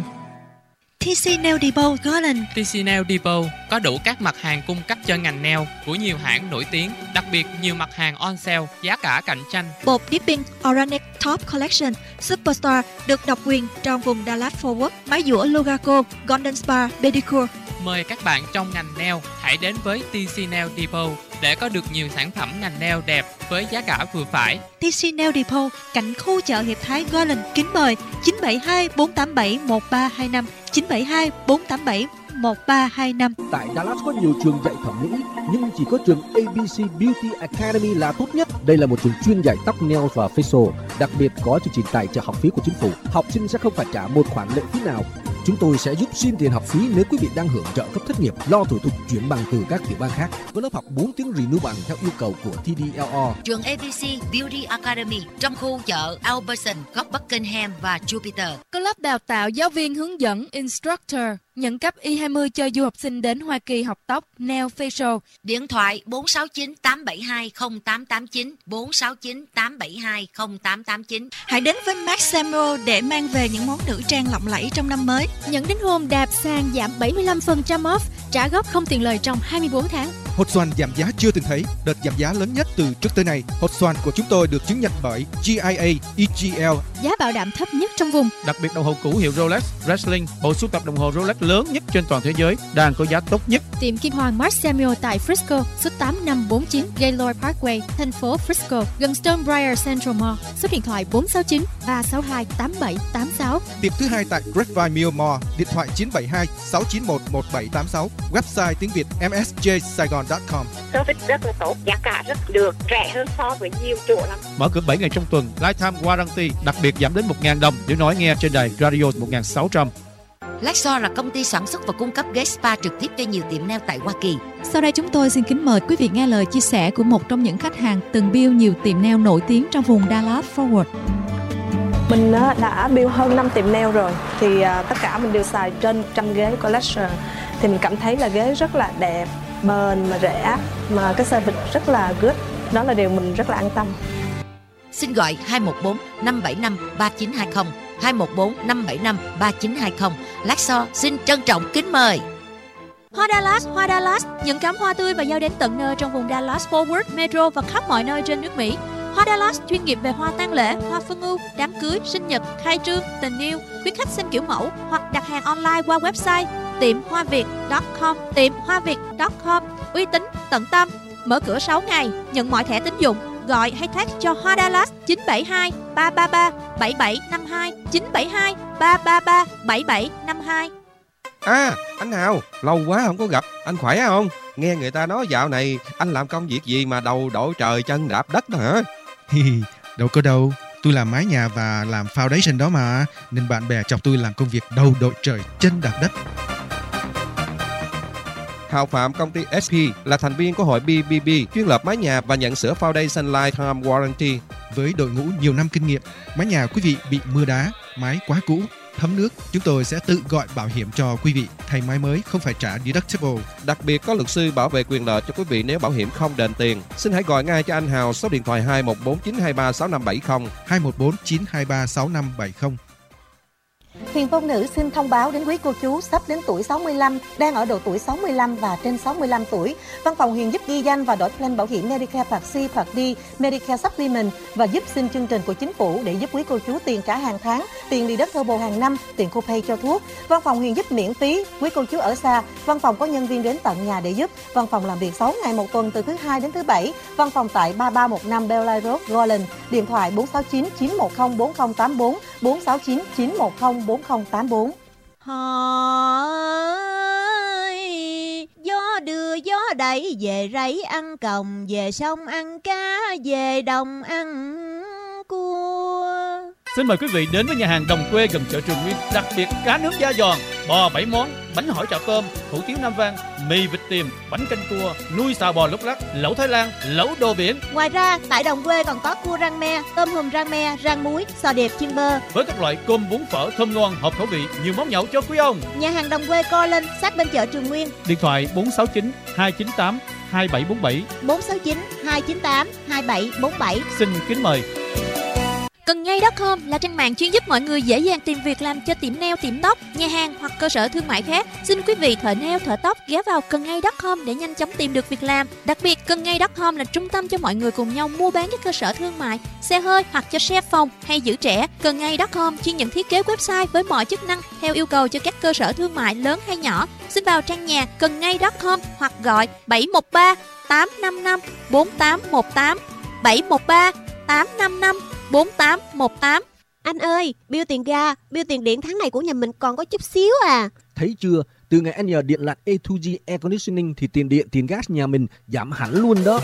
tê xê Nail Depot Garland. tê xê Nail Depot có đủ các mặt hàng cung cấp cho ngành nail của nhiều hãng nổi tiếng, đặc biệt nhiều mặt hàng on sale, giá cả cạnh tranh. Bột dipping Organic Top Collection Superstar được độc quyền trong vùng Dallas Fort Worth. Máy dũa Logaco Golden Spa Pedicure. Mời các bạn trong ngành nail hãy đến với tê xê Nail Depot để có được nhiều sản phẩm ngành nail đẹp với giá cả vừa phải. tê xê Nail Depot cạnh khu chợ Hiệp Thái Garland. Kính mời chín bảy hai bốn tám bảy một ba hai năm, chín bảy hai bốn tám bảy một ba hai năm. Tại Dallas có nhiều trường dạy thẩm mỹ, nhưng chỉ có trường a bê xê Beauty Academy là tốt nhất. Đây là một trường chuyên dạy tóc, nail và facial, đặc biệt có chương trình tài trợ học phí của chính phủ. Học sinh sẽ không phải trả một khoản lệ phí nào. Chúng tôi sẽ giúp xin tiền học phí nếu quý vị đang hưởng trợ cấp thất nghiệp, lo thủ tục chuyển bằng từ các tiểu bang khác. Có lớp học bốn tiếng renew bằng theo yêu cầu của tê đê lờ rờ. Trường a bê xê Beauty Academy trong khu chợ Albertson, góc Buckingham và Jupiter. Có lớp đào tạo giáo viên hướng dẫn instructor, nhận cấp i hai mươi cho du học sinh đến Hoa Kỳ học tóc, nail, facial. Điện thoại bốn sáu chín tám bảy hai không tám tám chín, bốn sáu chín tám bảy hai không tám tám chín. Hãy đến với Max Samuel để mang về những món nữ trang lộng lẫy trong năm mới. Nhận đính hôn đạp sàn giảm bảy mươi lăm phần trăm off, trả góp không tiền lời trong hai mươi bốn tháng. Hột xoàn giảm giá chưa từng thấy, đợt giảm giá lớn nhất từ trước tới nay. Hột xoàn của chúng tôi được chứng nhận bởi giê i a, e giê lờ. Giá bảo đảm thấp nhất trong vùng. Đặc biệt đồng hồ cũ hiệu Rolex, Breitling, bộ sưu tập đồng hồ Rolex lớn nhất trên toàn thế giới, đang có giá tốt nhất. Tiệm Kim Hoàng Mark Samuel tại Frisco, số tám năm bốn chín Gaylord Parkway, thành phố Frisco, gần Stonebriar Central Mall. Số điện thoại bốn sáu chín ba sáu hai tám bảy tám sáu. Tiệm thứ hai tại Grapevine Mill Mall, điện thoại chín bảy hai sáu chín một một bảy tám sáu. Website tiếng Việt em ét jay saigon chấm com. Service rất là tốt, giá cả rất được, rẻ hơn so với nhiều chỗ lắm. Mở cửa bảy ngày trong tuần, lifetime warranty, đặc biệt giảm đến một nghìn đồng nếu nói nghe trên đài Radio một nghìn sáu trăm. Lexo là công ty sản xuất và cung cấp ghế spa trực tiếp cho nhiều tiệm nail tại Hoa Kỳ. Sau đây chúng tôi xin kính mời quý vị nghe lời chia sẻ của một trong những khách hàng từng build nhiều tiệm nail nổi tiếng trong vùng Dallas Fort Worth. Mình đã build hơn năm tiệm nail rồi, thì tất cả mình đều xài trên một trăm ghế của Lexo. Thì mình cảm thấy là ghế rất là đẹp, bền mà rẻ, mà cái service rất là good. Đó là điều mình rất là an tâm. Xin gọi hai một bốn năm bảy năm ba chín hai không, hai một bốn năm bảy năm ba chín hai không. Lexo xin trân trọng kính mời. Hoa Dallas, Hoa Dallas, những cắm hoa tươi và giao đến tận nơi trong vùng Dallas Fort Worth, Metro và khắp mọi nơi trên nước Mỹ. Hoa Dallas chuyên nghiệp về hoa tang lễ, hoa phân ưu, đám cưới, sinh nhật, khai trương, tình yêu, khuyến khách xem kiểu mẫu hoặc đặt hàng online qua website tiệm hoa việt chấm com, tiệm hoa việt chấm com, uy tín, tận tâm, mở cửa sáu ngày, nhận mọi thẻ tín dụng. Gọi hay text cho Hoa Dallas chín bảy hai ba ba ba bảy bảy năm hai, chín bảy hai ba ba ba bảy bảy năm hai. À, anh Hào, lâu quá không có gặp, anh khỏe không? Nghe người ta nói dạo này anh làm công việc gì mà đầu đội trời chân đạp đất đó hả? Đâu có đâu, tôi làm mái nhà và làm foundation đó mà, nên bạn bè chọc tôi làm công việc đầu đội trời chân đạp đất. Hào Phạm, công ty ét pê là thành viên của hội bê bê bê, chuyên lập mái nhà và nhận sửa foundation lifetime warranty. Với đội ngũ nhiều năm kinh nghiệm, mái nhà quý vị bị mưa đá, mái quá cũ, thấm nước, chúng tôi sẽ tự gọi bảo hiểm cho quý vị. Thay mái mới không phải trả deductible. Đặc biệt có luật sư bảo vệ quyền lợi cho quý vị nếu bảo hiểm không đền tiền. Xin hãy gọi ngay cho anh Hào số điện thoại hai một bốn chín hai ba sáu năm bảy không, hai một bốn chín hai ba sáu năm bảy không. Huyền Phong Nữ xin thông báo đến quý cô chú sắp đến tuổi sáu mươi lăm, đang ở độ tuổi sáu mươi lăm và trên sáu mươi lăm tuổi. Văn phòng Huyền giúp ghi danh và đổi plan bảo hiểm Medicare Part C, Part D, Medicare Supplement và giúp xin chương trình của chính phủ để giúp quý cô chú tiền trả hàng tháng, tiền đi đất turbo hàng năm, tiền copay cho thuốc. Văn phòng Huyền giúp miễn phí, quý cô chú ở xa, văn phòng có nhân viên đến tận nhà để giúp. Văn phòng làm việc sáu ngày một tuần từ thứ hai đến thứ bảy. Văn phòng tại ba ba một năm Bellline Road, Garland. Điện thoại bốn sáu chín chín một không bốn không tám bốn, bốn sáu chín chín một không bốn không tám bốn. Họ ơi, gió đưa gió đẩy về rẫy ăn còng, về sông ăn cá, về đồng ăn cua. Xin mời quý vị đến với nhà hàng Đồng Quê gần chợ Trường Nguyên, đặc biệt cá nướng da giòn, bò bảy món, bánh hỏi chảo tôm, hủ tiếu Nam Vang, mì vịt tiềm, bánh canh cua, nuôi xào bò lúc lắc, lẩu Thái Lan, lẩu đồ biển. Ngoài ra, tại Đồng Quê còn có cua rang me, tôm hùm rang me, rang muối, sò điệp chiên bơ. Với các loại cơm bún phở thơm ngon, hợp khẩu vị, nhiều món nhậu cho quý ông. Nhà hàng Đồng Quê co lên sát bên chợ Trường Nguyên. Điện thoại bốn sáu chín hai chín tám hai bảy bốn bảy, bốn sáu chín hai chín tám hai bảy bốn bảy. Xin kính mời. Cần ngay chấm com là trang mạng chuyên giúp mọi người dễ dàng tìm việc làm cho tiệm nail, tiệm tóc, nhà hàng hoặc cơ sở thương mại khác. Xin quý vị thợ nail, thợ tóc ghé vào cần ngay chấm com để nhanh chóng tìm được việc làm. Đặc biệt, cần ngay chấm com là trung tâm cho mọi người cùng nhau mua bán các cơ sở thương mại, xe hơi hoặc cho chef phòng hay giữ trẻ. Cần ngay chấm com chuyên nhận thiết kế website với mọi chức năng theo yêu cầu cho các cơ sở thương mại lớn hay nhỏ. Xin vào trang nhà cần ngay chấm com hoặc gọi bảy một ba tám năm năm bốn tám một tám, bảy một ba tám năm năm bốn tám một tám. Anh ơi, bill tiền ga, bill tiền điện tháng này của nhà mình còn có chút xíu à. Thấy chưa, từ ngày anh nhờ điện lạnh A hai G Air Conditioning thì tiền điện, tiền gas nhà mình giảm hẳn luôn đó.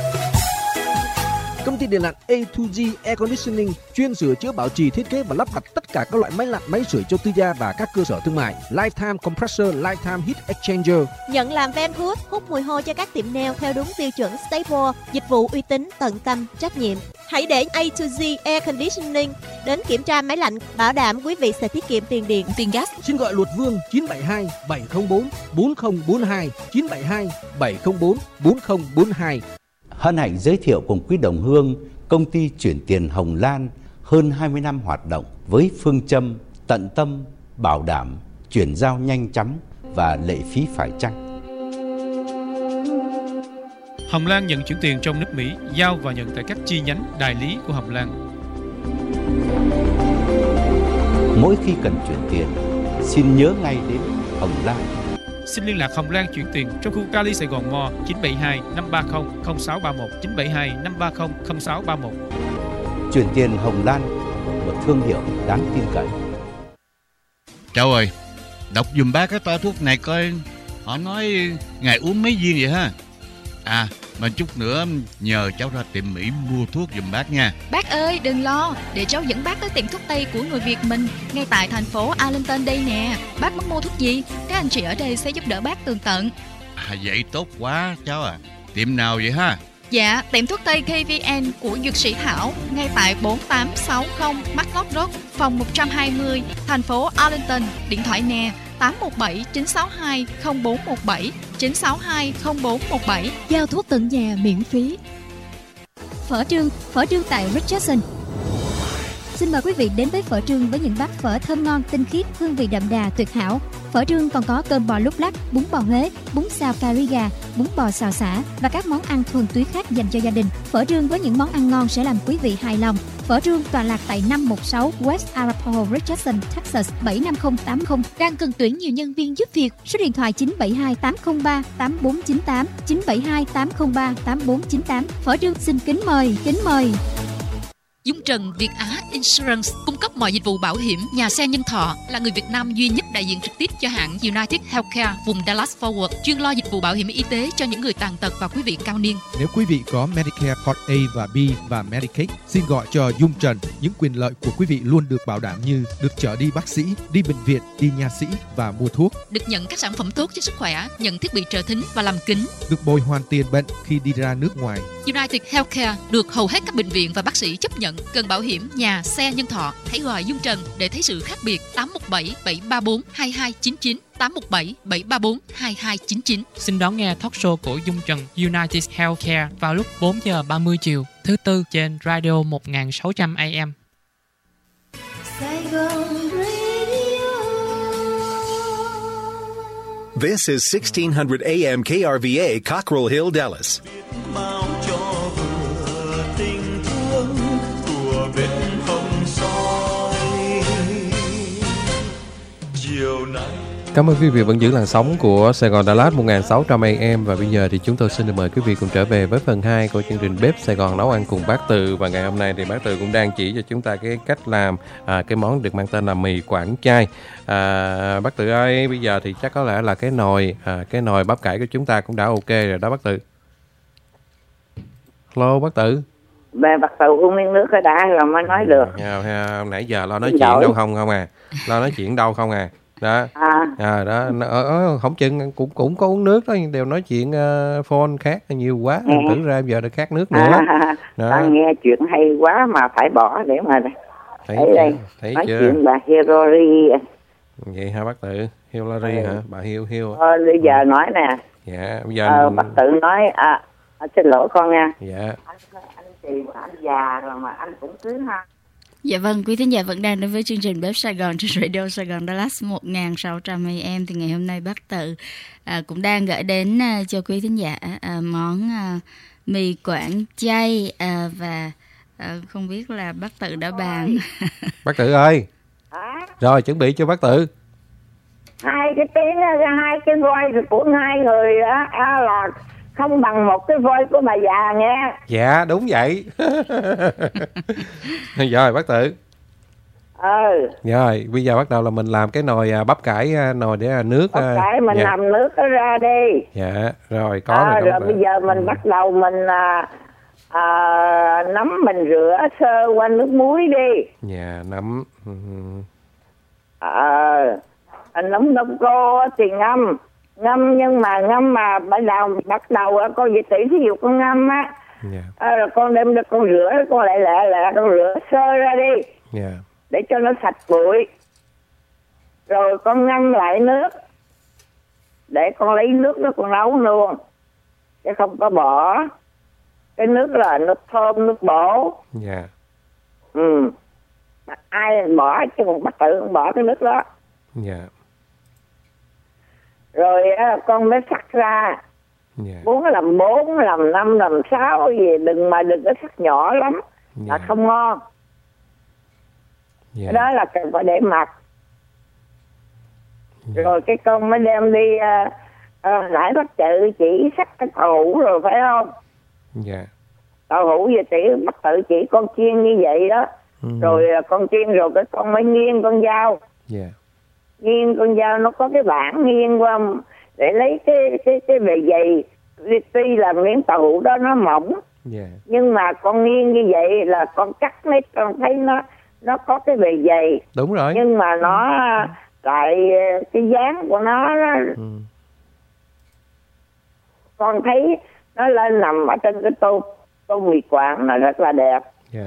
Công ty điện lạnh A hai G Air Conditioning chuyên sửa chữa, bảo trì, thiết kế và lắp đặt tất cả các loại máy lạnh, máy sưởi cho tư gia và các cơ sở thương mại. Lifetime Compressor, Lifetime Heat Exchanger. Nhận làm van hút, hút mùi hôi cho các tiệm nail theo đúng tiêu chuẩn Staple. Dịch vụ uy tín, tận tâm, trách nhiệm. Hãy để A hai G Air Conditioning đến kiểm tra máy lạnh, bảo đảm quý vị sẽ tiết kiệm tiền điện, tiền gas. Xin gọi Luật Vương chín bảy hai bảy không bốn bốn không bốn hai, chín bảy hai bảy không bốn bốn không bốn hai. Hân hạnh giới thiệu cùng quý đồng hương công ty chuyển tiền Hồng Lan hơn hai mươi năm hoạt động với phương châm tận tâm, bảo đảm, chuyển giao nhanh chóng và lệ phí phải chăng. Hồng Lan nhận chuyển tiền trong nước Mỹ, giao và nhận tại các chi nhánh đại lý của Hồng Lan. Mỗi khi cần chuyển tiền, xin nhớ ngay đến Hồng Lan. Xin liên lạc Hồng Lan chuyển tiền trong khu Cali Sài Gòn Mall chín bảy hai năm ba không không sáu ba một, chín bảy hai năm ba không không sáu ba một. Chuyển tiền Hồng Lan, một thương hiệu đáng tin cậy. Cháu ơi, đọc dùm bác cái toa thuốc này coi họ nói ngày uống mấy viên vậy ha. À, Mà chút nữa nhờ cháu ra tiệm Mỹ mua thuốc giùm bác nha. Bác ơi, đừng lo, để cháu dẫn bác tới tiệm thuốc Tây của người Việt mình ngay tại thành phố Arlington đây nè. Bác muốn mua thuốc gì? Các anh chị ở đây sẽ giúp đỡ bác tường tận. À, vậy tốt quá cháu à. Tiệm nào vậy ha? Dạ, tiệm thuốc Tây ca vê en của Dược sĩ Thảo ngay tại bốn tám sáu không Matlock Road, phòng một trăm hai mươi, thành phố Arlington. Điện thoại nè tám một bảy chín sáu hai không bốn một bảy, chín sáu hai không bốn một bảy. Giao thuốc tận nhà miễn phí. Phở Trương, phở Trương tại Richardson. Xin mời quý vị đến với Phở Trương với những bát phở thơm ngon, tinh khiết, hương vị đậm đà, tuyệt hảo. Phở Trương còn có cơm bò lúc lắc, bún bò Huế, bún xào cà ri gà, bún bò xào xả và các món ăn thuần túy khác dành cho gia đình. Phở Trương với những món ăn ngon sẽ làm quý vị hài lòng. Phở Trương tọa lạc tại năm một sáu West Arapahoe, Richardson, Texas bảy năm không tám không. Đang cần tuyển nhiều nhân viên giúp việc. Số điện thoại chín bảy hai tám không ba tám bốn chín tám, chín bảy hai tám không ba tám bốn chín tám. Phở Trương xin kính mời, kính mời. Dung Trần Việt Á Insurance cung cấp mọi dịch vụ bảo hiểm nhà xe nhân thọ, là người Việt Nam duy nhất đại diện trực tiếp cho hãng United Healthcare vùng Dallas Fort Worth, chuyên lo dịch vụ bảo hiểm y tế cho những người tàn tật và quý vị cao niên. Nếu quý vị có Medicare Part A và B và Medicaid, xin gọi cho Dung Trần. Những quyền lợi của quý vị luôn được bảo đảm như được chở đi bác sĩ, đi bệnh viện, đi nha sĩ và mua thuốc, được nhận các sản phẩm tốt cho sức khỏe, nhận thiết bị trợ thính và làm kính, được bồi hoàn tiền bệnh khi đi ra nước ngoài. United Healthcare được hầu hết các bệnh viện và bác sĩ chấp nhận. Cần bảo hiểm nhà xe nhân thọ, hãy gọi Dung Trần để thấy sự khác biệt. Tám một bảy bảy ba bốn hai hai chín chín, tám một bảy bảy ba bốn hai hai chín chín. Xin đón nghe talk show của Dung Trần United Healthcare vào lúc bốn giờ ba mươi chiều thứ tư trên radio một nghìn sáu trăm A M. This is sixteen hundred A M K R V A, Cockrell Hill, Dallas. Cảm ơn quý vị vẫn giữ làn sóng của Sài Gòn Dallas một nghìn sáu trăm A M. Và bây giờ thì chúng tôi xin được mời quý vị cùng trở về với phần hai của chương trình Bếp Sài Gòn nấu ăn cùng bác Từ. Và ngày hôm nay thì bác Từ cũng đang chỉ cho chúng ta cái cách làm à, cái món được mang tên là mì Quảng Chai. à, Bác Từ ơi, bây giờ thì chắc có lẽ là cái nồi à, cái nồi bắp cải của chúng ta cũng đã ok rồi đó bác Từ. Hello bác Từ. Bà bác Từ uống miếng nước cái đã rồi mới nói được. À, à, nãy giờ lo nói chuyện Đổi. đâu không không à lo nói chuyện đâu không à đó à, à đó ở không chừng cũng cũng có uống nước đó, nhưng đều nói chuyện uh, phone khác nhiều quá, mình tưởng ra giờ được khát nước nữa. À, đó. Nghe chuyện hay quá mà phải bỏ để mà thấy ở đây thấy nói chưa? Chuyện bà Hillary vậy hả bác Tự? Hillary ừ. hả? Bà Hill Hill. Ờ, bây giờ nói nè. Dạ bây giờ ờ, bác Tự nói à, xin lỗi con nha. Dạ. Anh, anh chị mà anh già rồi mà anh cũng cứ ha. Dạ vâng, quý thính giả vẫn đang đến với chương trình Bếp Sài Gòn trên Radio Sài Gòn Dallas một nghìn sáu trăm A M. Thì ngày hôm nay bác Tự à, cũng đang gửi đến à, cho quý thính giả à, món à, mì Quảng Chay à, và à, không biết là bác Tự đã bàn. Bác Tự ơi. À? Rồi chuẩn bị cho bác Tự. Hai cái tiếng, hai cái voi của hai người á à, là không bằng một cái voi của bà già nghe. Dạ đúng vậy. Rồi bác Tự. Ừ. Rồi bây giờ bắt đầu là mình làm cái nồi bắp cải, nồi để nước. Bắp cải mình dạ. làm nước nó ra đi. Dạ rồi có à, rồi. Rồi bây giờ mình ừ. bắt đầu mình à, à, nấm mình rửa sơ qua nước muối đi. Dạ nấm. Ừ. Ờ à, nấm đông cô thì ngâm. Ngâm nhưng mà ngâm mà bắt đầu bắt đầu con vệ tỷ ví dụ con ngâm á, yeah. à, rồi con đem được con rửa con lại lại lại con rửa sơ ra đi, yeah. để cho nó sạch bụi, rồi con ngâm lại nước để con lấy nước đó con nấu luôn, chứ không có bỏ. Cái nước là nước thơm, nước bổ. Yeah. Ừ. Ai bỏ chứ còn bắt tự không bỏ cái nước đó. Yeah. Rồi á, con mới sắc ra. Yeah. Muốn làm bốn, làm năm, làm sáu gì, đừng mà đừng có sắc nhỏ lắm, yeah. là không ngon. Yeah. Cái đó là cần phải để mặt. Yeah. Rồi cái con mới đem đi uh, uh, nãy bác tự chỉ sắc cái tàu hũ rồi phải không? Yeah. Tàu hũ giờ chỉ bác tự chỉ con chiên như vậy đó. Mm. Rồi uh, con chiên rồi cái con mới nghiêng con dao. Yeah. Nghiêng con dao nó có cái bảng nghiêng qua để lấy cái cái cái bề dày tuy là miếng tàu hũ đó nó mỏng, yeah. nhưng mà con nghiêng như vậy là con cắt lấy con thấy nó nó có cái bề dày. Đúng rồi. Nhưng mà nó lại cái dáng của nó, nó ừ. con thấy nó lên nằm ở trên cái tô tô mì Quảng, nó rất là đẹp. Yeah.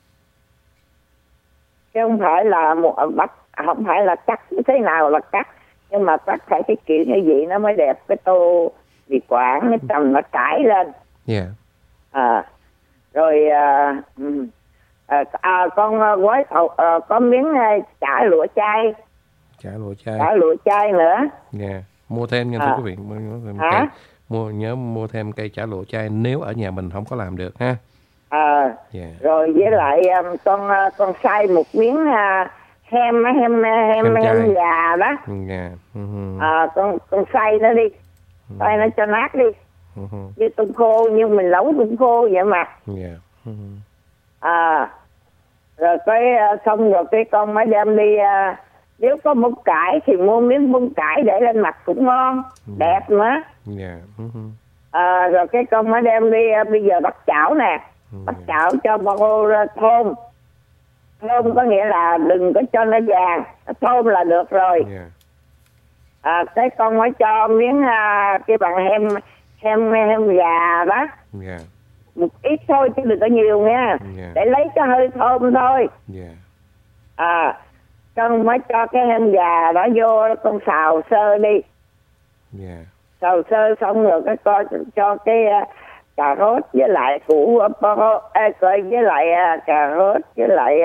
Chứ không phải là một bắt, không phải là cắt thế nào là cắt, nhưng mà cắt phải cái kiểu như vậy nó mới đẹp. Cái tô mì Quảng nó trầm nó trải lên. Yeah. À, rồi à, à, à, con gói à, có miếng chả lụa chay. Chả lụa chay. Chả lụa chay nữa. Yeah. Mua thêm nha à. thưa quý vị. Mua thêm cây, mua nhớ mua thêm cây chả lụa chay nếu ở nhà mình không có làm được ha. À, yeah. Rồi với lại um, con con xay một miếng uh, hem hem hem hem gà đó. Yeah. Uh-huh. À, con con xay nó đi, uh-huh. xay nó cho nát đi. Uh-huh. Như tôm khô, như mình nấu tôm khô vậy mà. Yeah. Uh-huh. À, rồi cái uh, xong rồi cái con mới đem đi. Uh, nếu có bông cải thì mua miếng bông cải để lên mặt cũng ngon, uh-huh. đẹp nữa. Yeah. Uh-huh. À, rồi cái con mới đem đi. Uh, bây giờ bắt chảo nè. Bắt chảo cho bao thơm. Thơm có nghĩa là đừng có cho nó vàng, thơm là được rồi. Yeah. À, cái con mới cho miếng uh, cái bằng hem hem hem gà đó. Yeah. Một ít thôi chứ đừng có nhiều nha. Yeah. Để lấy cái hơi thơm thôi. Yeah. À, con mới cho cái hem gà đó vô, con xào sơ đi. Yeah. Xào sơ xong rồi cái con cho cái uh, cà rốt với lại củ với lại cà rốt với lại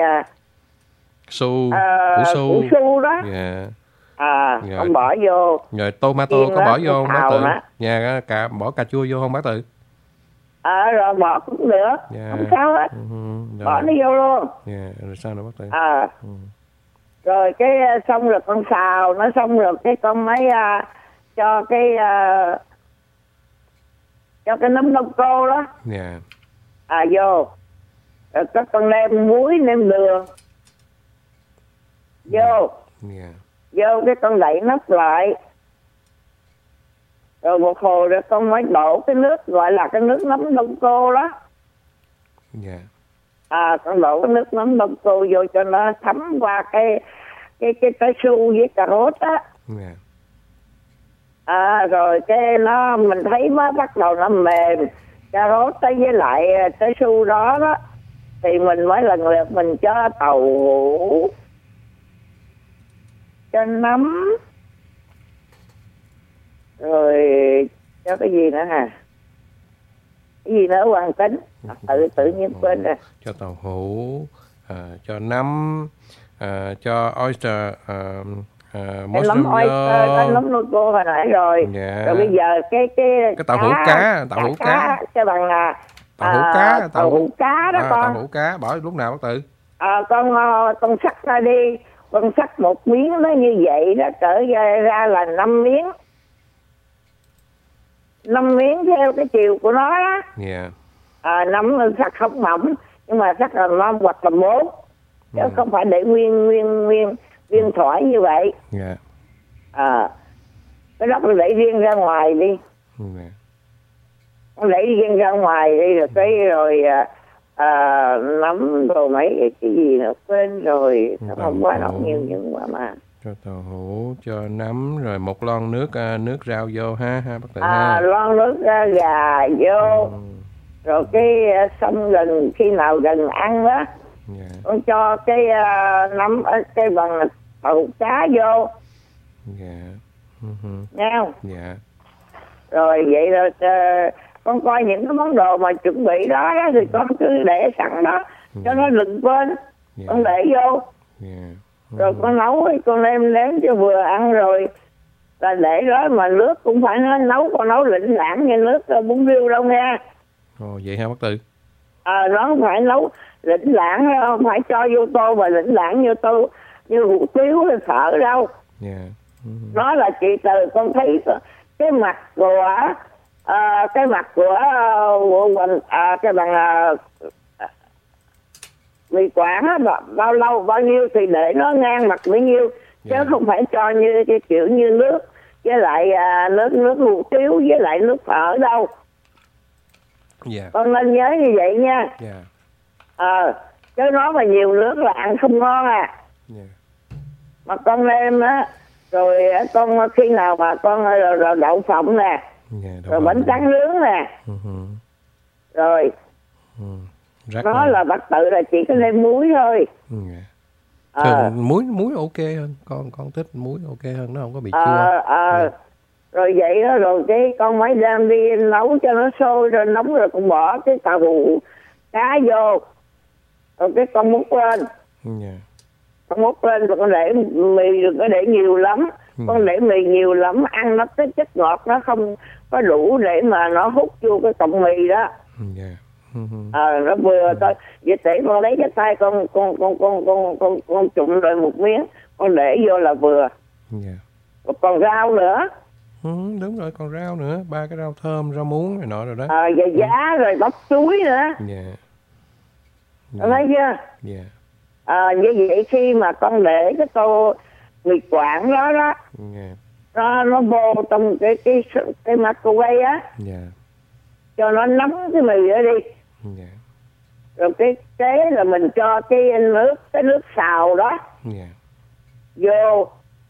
su uh, củ su củ su đó. Yeah. À, rồi, con bỏ vô. Rồi tomato có bỏ vô không bác Tự? Nhà cả bỏ cà chua vô không bác Tự? À, rồi bỏ cũng được. Yeah. Không sao hết. Uh-huh. Bỏ nó vô luôn. Yeah. Rồi sao nữa bác Tự? À. Uh. Rồi cái xong rồi con xào nó xong rồi cái con mới uh, cho cái uh, cho cái nấm đông cô đó. Yeah. À vô. Rồi các con nêm muối, nêm đường. Vô. Yeah. Vô cái con đậy nắp lại. Rồi một hồi rồi con mới đổ cái nước gọi là cái nước nấm đông cô đó. Yeah. À, con đổ cái nước nấm đông cô vô cho nó thấm qua cái cái cái trái su với cà rốt á. Yeah. À, rồi cái nó mình thấy mới bắt đầu nó mềm, cà rốt tới với lại trái su đó đó thì mình mới lần lượt mình cho tàu hũ, cho nấm, rồi cho cái gì nữa hả? Cái gì nữa Hoàng Tính? Tự tự nhiên quên rồi. Cho tàu hũ, à, cho nấm, à, cho oyster, à, À, cái nấm oyster, cái nấm nuôi cô hồi nãy rồi. Yeah. Rồi bây giờ cái cái cái tàu hũ cá, tàu hũ cá, cá. cái bằng là tàu hũ cá, tàu, tàu hũ cá đó à, con. Tàu hũ cá bỏ lúc nào bác Tự? À, con con sắc ra đi, con sắc một miếng nó như vậy đó trở ra, ra là năm miếng, năm miếng theo cái chiều của nó đó. Yeah. À, nấm sắc không mỏng nhưng mà sắc là năm hoặc là bốn, chứ yeah. không phải để nguyên nguyên nguyên viên thoại như vậy. Yeah. À, cái đó con đẩy riêng ra ngoài đi. Yeah. Con đẩy riêng ra ngoài đi rồi cái rồi à, à, nấm rồi mấy cái, cái gì nữa quên rồi. Không qua đọc nhiều nhưng mà mà. Cho tàu hũ, cho nấm rồi một lon nước nước rau vô ha ha bác Tự à, ha. Lon nước gà vô. Ừ. Rồi cái xong gần khi nào gần ăn đó. Yeah. Con cho cái uh, nấm cái bằng tàu cá vô. Yeah. Uh-huh. Nghe không? Yeah. Rồi vậy rồi uh, con coi những cái món đồ mà chuẩn bị đó, đó thì con cứ để sẵn đó. Yeah. Cho nó đừng quên. Yeah. Con để vô. Yeah. Uh-huh. Rồi con nấu con đem đến cho vừa ăn rồi là để đó, mà nước cũng phải nó nấu, con nấu lịnh lãng như nước bún riêu đâu nha. Ồ vậy hả bác Tự? À, nó không phải nấu lĩnh lãng, không phải cho vô tô và lĩnh lãng như tô như hủ tiếu hay phở đâu. Yeah. Uh-huh. Nó là chị từ con thấy cái mặt của à, cái mặt của của à, cái bằng à, mì Quảng á, bao lâu bao nhiêu thì để nó ngang mặt bấy nhiêu, chứ yeah. không phải cho như cái kiểu như nước với lại à, nước nước hủ tiếu với lại nước phở đâu. Dạ. Con nên nhớ như vậy nha. Dạ. Ờ, chứ nói mà nhiều nước là ăn không ngon à. Dạ. Mà con đem á, rồi con khi nào mà con rồi, rồi đậu phộng nè, dạ, rồi bánh tráng nướng nè, uh-huh. rồi Rất nó là... là bác tự là chỉ có nêm muối thôi. Yeah. Ờ. Thường muối muối ok hơn, con con thích muối ok hơn, nó không có bị chua. Ờ, ờ. Yeah. Rồi vậy đó, rồi cái con mới đem đi nấu cho nó sôi rồi nóng rồi con bỏ cái tàu hũ cá vô, rồi cái con múc lên. Yeah. Con múc lên rồi con để mì, đừng có để nhiều lắm. Ừ. Con để mì nhiều lắm ăn nó cái chất ngọt nó không có đủ để mà nó hút vô cái cọng mì đó. Yeah. Ờ, nó vừa thôi. Vậy để con lấy cái tay con con con con con con con trụng rồi một miếng, con để vô là vừa. Yeah. Còn rau nữa. Ừ, đúng rồi, còn rau nữa, ba cái rau thơm, rau muống này nọ rồi đó. Ờ, và giá ừ. rồi bắp chuối nữa. Dạ. Yeah. Yeah. Thấy chưa? Dạ. Yeah. Ờ, như vậy khi mà con để cái tô mì Quảng đó đó, yeah. nó nó vô trong cái cái cái microwave á. Dạ. Yeah. Cho nó nóng cái mì đó đi. Dạ. Yeah. Rồi cái kế là mình cho cái nước cái nước xào đó. Dạ. Yeah. Vô.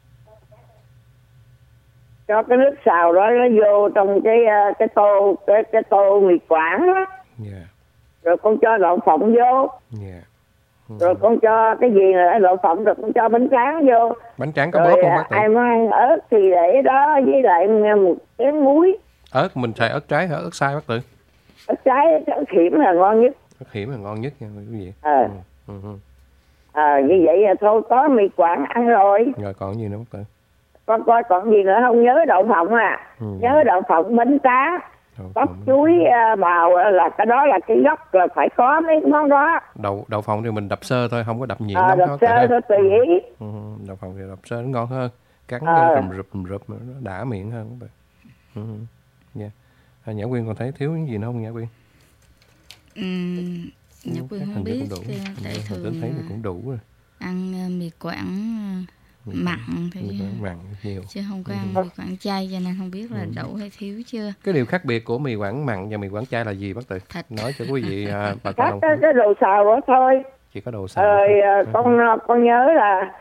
Cho cái nước xào đó nó vô trong cái cái tô cái cái tô mì Quảng đó. Dạ. Yeah. Rồi con cho đậu phộng vô. Dạ. Yeah. Rồi con cho cái gì là đậu phộng, rồi con cho bánh tráng vô. Bánh tráng có bớt không bác? Ai muốn ăn ớt thì để đó, với lại một cái muối. Ớt mình xài ớt trái hả, ớt xay bác Tự? Ớt trái, ớt hiểm là ngon nhất. Ớt hiểm là ngon nhất nha quý vị. Ờ. Ừ. Ừ. À, như vậy là thôi có mì Quảng ăn rồi. Rồi còn gì nữa bác Tự? Con coi còn gì nữa không? Nhớ đậu phộng à. Ừ. Nhớ đậu phộng, bánh tráng, bắp chuối bào là cái đó là cái gốc là phải có mấy món đó. Đậu đậu phộng thì mình đập sơ thôi, không có đập nhuyễn à, lắm. Đập sơ thôi tùy ý. Ừ, đậu phộng thì đập sơ nó ngon hơn, cắn à. rùm rụp rùm rụp nó đã miệng hơn các bạn. Ừ. Yeah. À, Nhã Quyên còn thấy thiếu cái gì nữa không Nhã Quyên? Ừ, Nhã Quyên không biết. Tại thường tính thấy thì cũng đủ rồi. Ăn mì Quảng mặn thì mặn nhiều, chứ không có ăn ừ. mì Quảng chay, cho nên không biết là ừ. đủ hay thiếu chưa. Cái điều khác biệt của mì Quảng mặn và mì Quảng chay là gì bác Tự? Thịt. Nói cho quý vị à, bà con cái, cái đồ xào đó thôi. Chỉ có đồ xào. Rồi à, con con nhớ là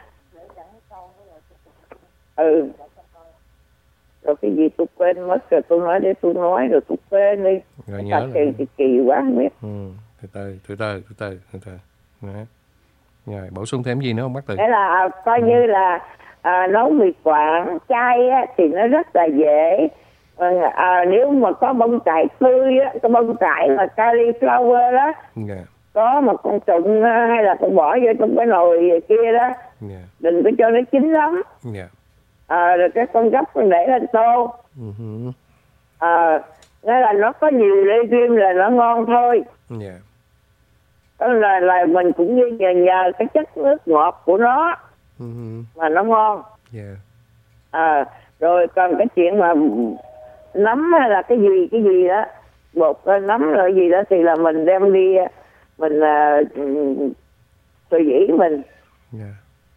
ừ rồi cái gì tôi quên mất rồi, tôi nói để tôi nói rồi tôi quên đi. Rồi nhớ là kỳ, kỳ quá không biết. Ừ. Từ từ từ từ từ từ từ từ. Đấy. Rồi bổ sung thêm gì nữa không bác Tự? Thế là coi ừ. như là à, nấu mì Quảng chay á, thì nó rất là dễ. À, nếu mà có bông cải tươi á, cái bông cải mà cauliflower đó, yeah. có một con trụng hay là con bỏ vô trong cái nồi kia đó, yeah. đừng có cho nó chín lắm. Yeah. À, rồi cái con gấp con để lên tô. Uh-huh. À, nghĩa là nó có nhiều lê rim là nó ngon thôi. Yeah. Là, là mình cũng như nhờ, nhờ cái chất nước ngọt của nó uh-huh. mà nó ngon. Yeah. À, rồi còn cái chuyện mà nấm hay là cái gì cái gì đó, bột nấm rồi gì đó thì là mình đem đi mình uh, tùy ý mình. Yeah.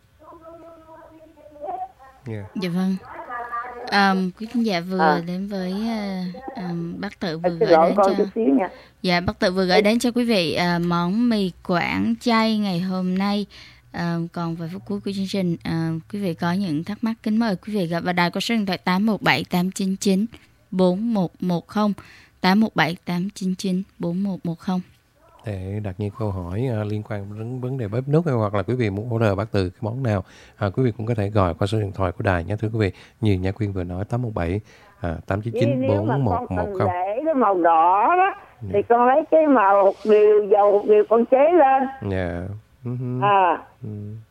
Yeah. Dạ vâng. Um, quý khán giả vừa à. đến với uh, um, bác Tự vừa gửi đến cho nha. Dạ bác Tự vừa gửi đến cho quý vị uh, món mì Quảng chay ngày hôm nay. Uh, còn vài phút cuối của chương trình, uh, quý vị có những thắc mắc kính mời quý vị gọi vào đài qua số điện thoại tám một bảy tám chín chín bốn một một không, tám một bảy tám chín chín bốn một một không để đặt những câu hỏi uh, liên quan đến vấn đề bếp núc, hoặc là quý vị muốn order bác Từ cái món nào, uh, quý vị cũng có thể gọi qua số điện thoại của đài nhé thưa quý vị, như Nhã Quyên vừa nói, tám một bảy tám chín chín bốn một một không. Để cái màu đỏ đó yeah. thì con lấy cái màu hột điều, dầu hột điều con chế lên. Dạ. Yeah. Uh-huh. À. Ừ.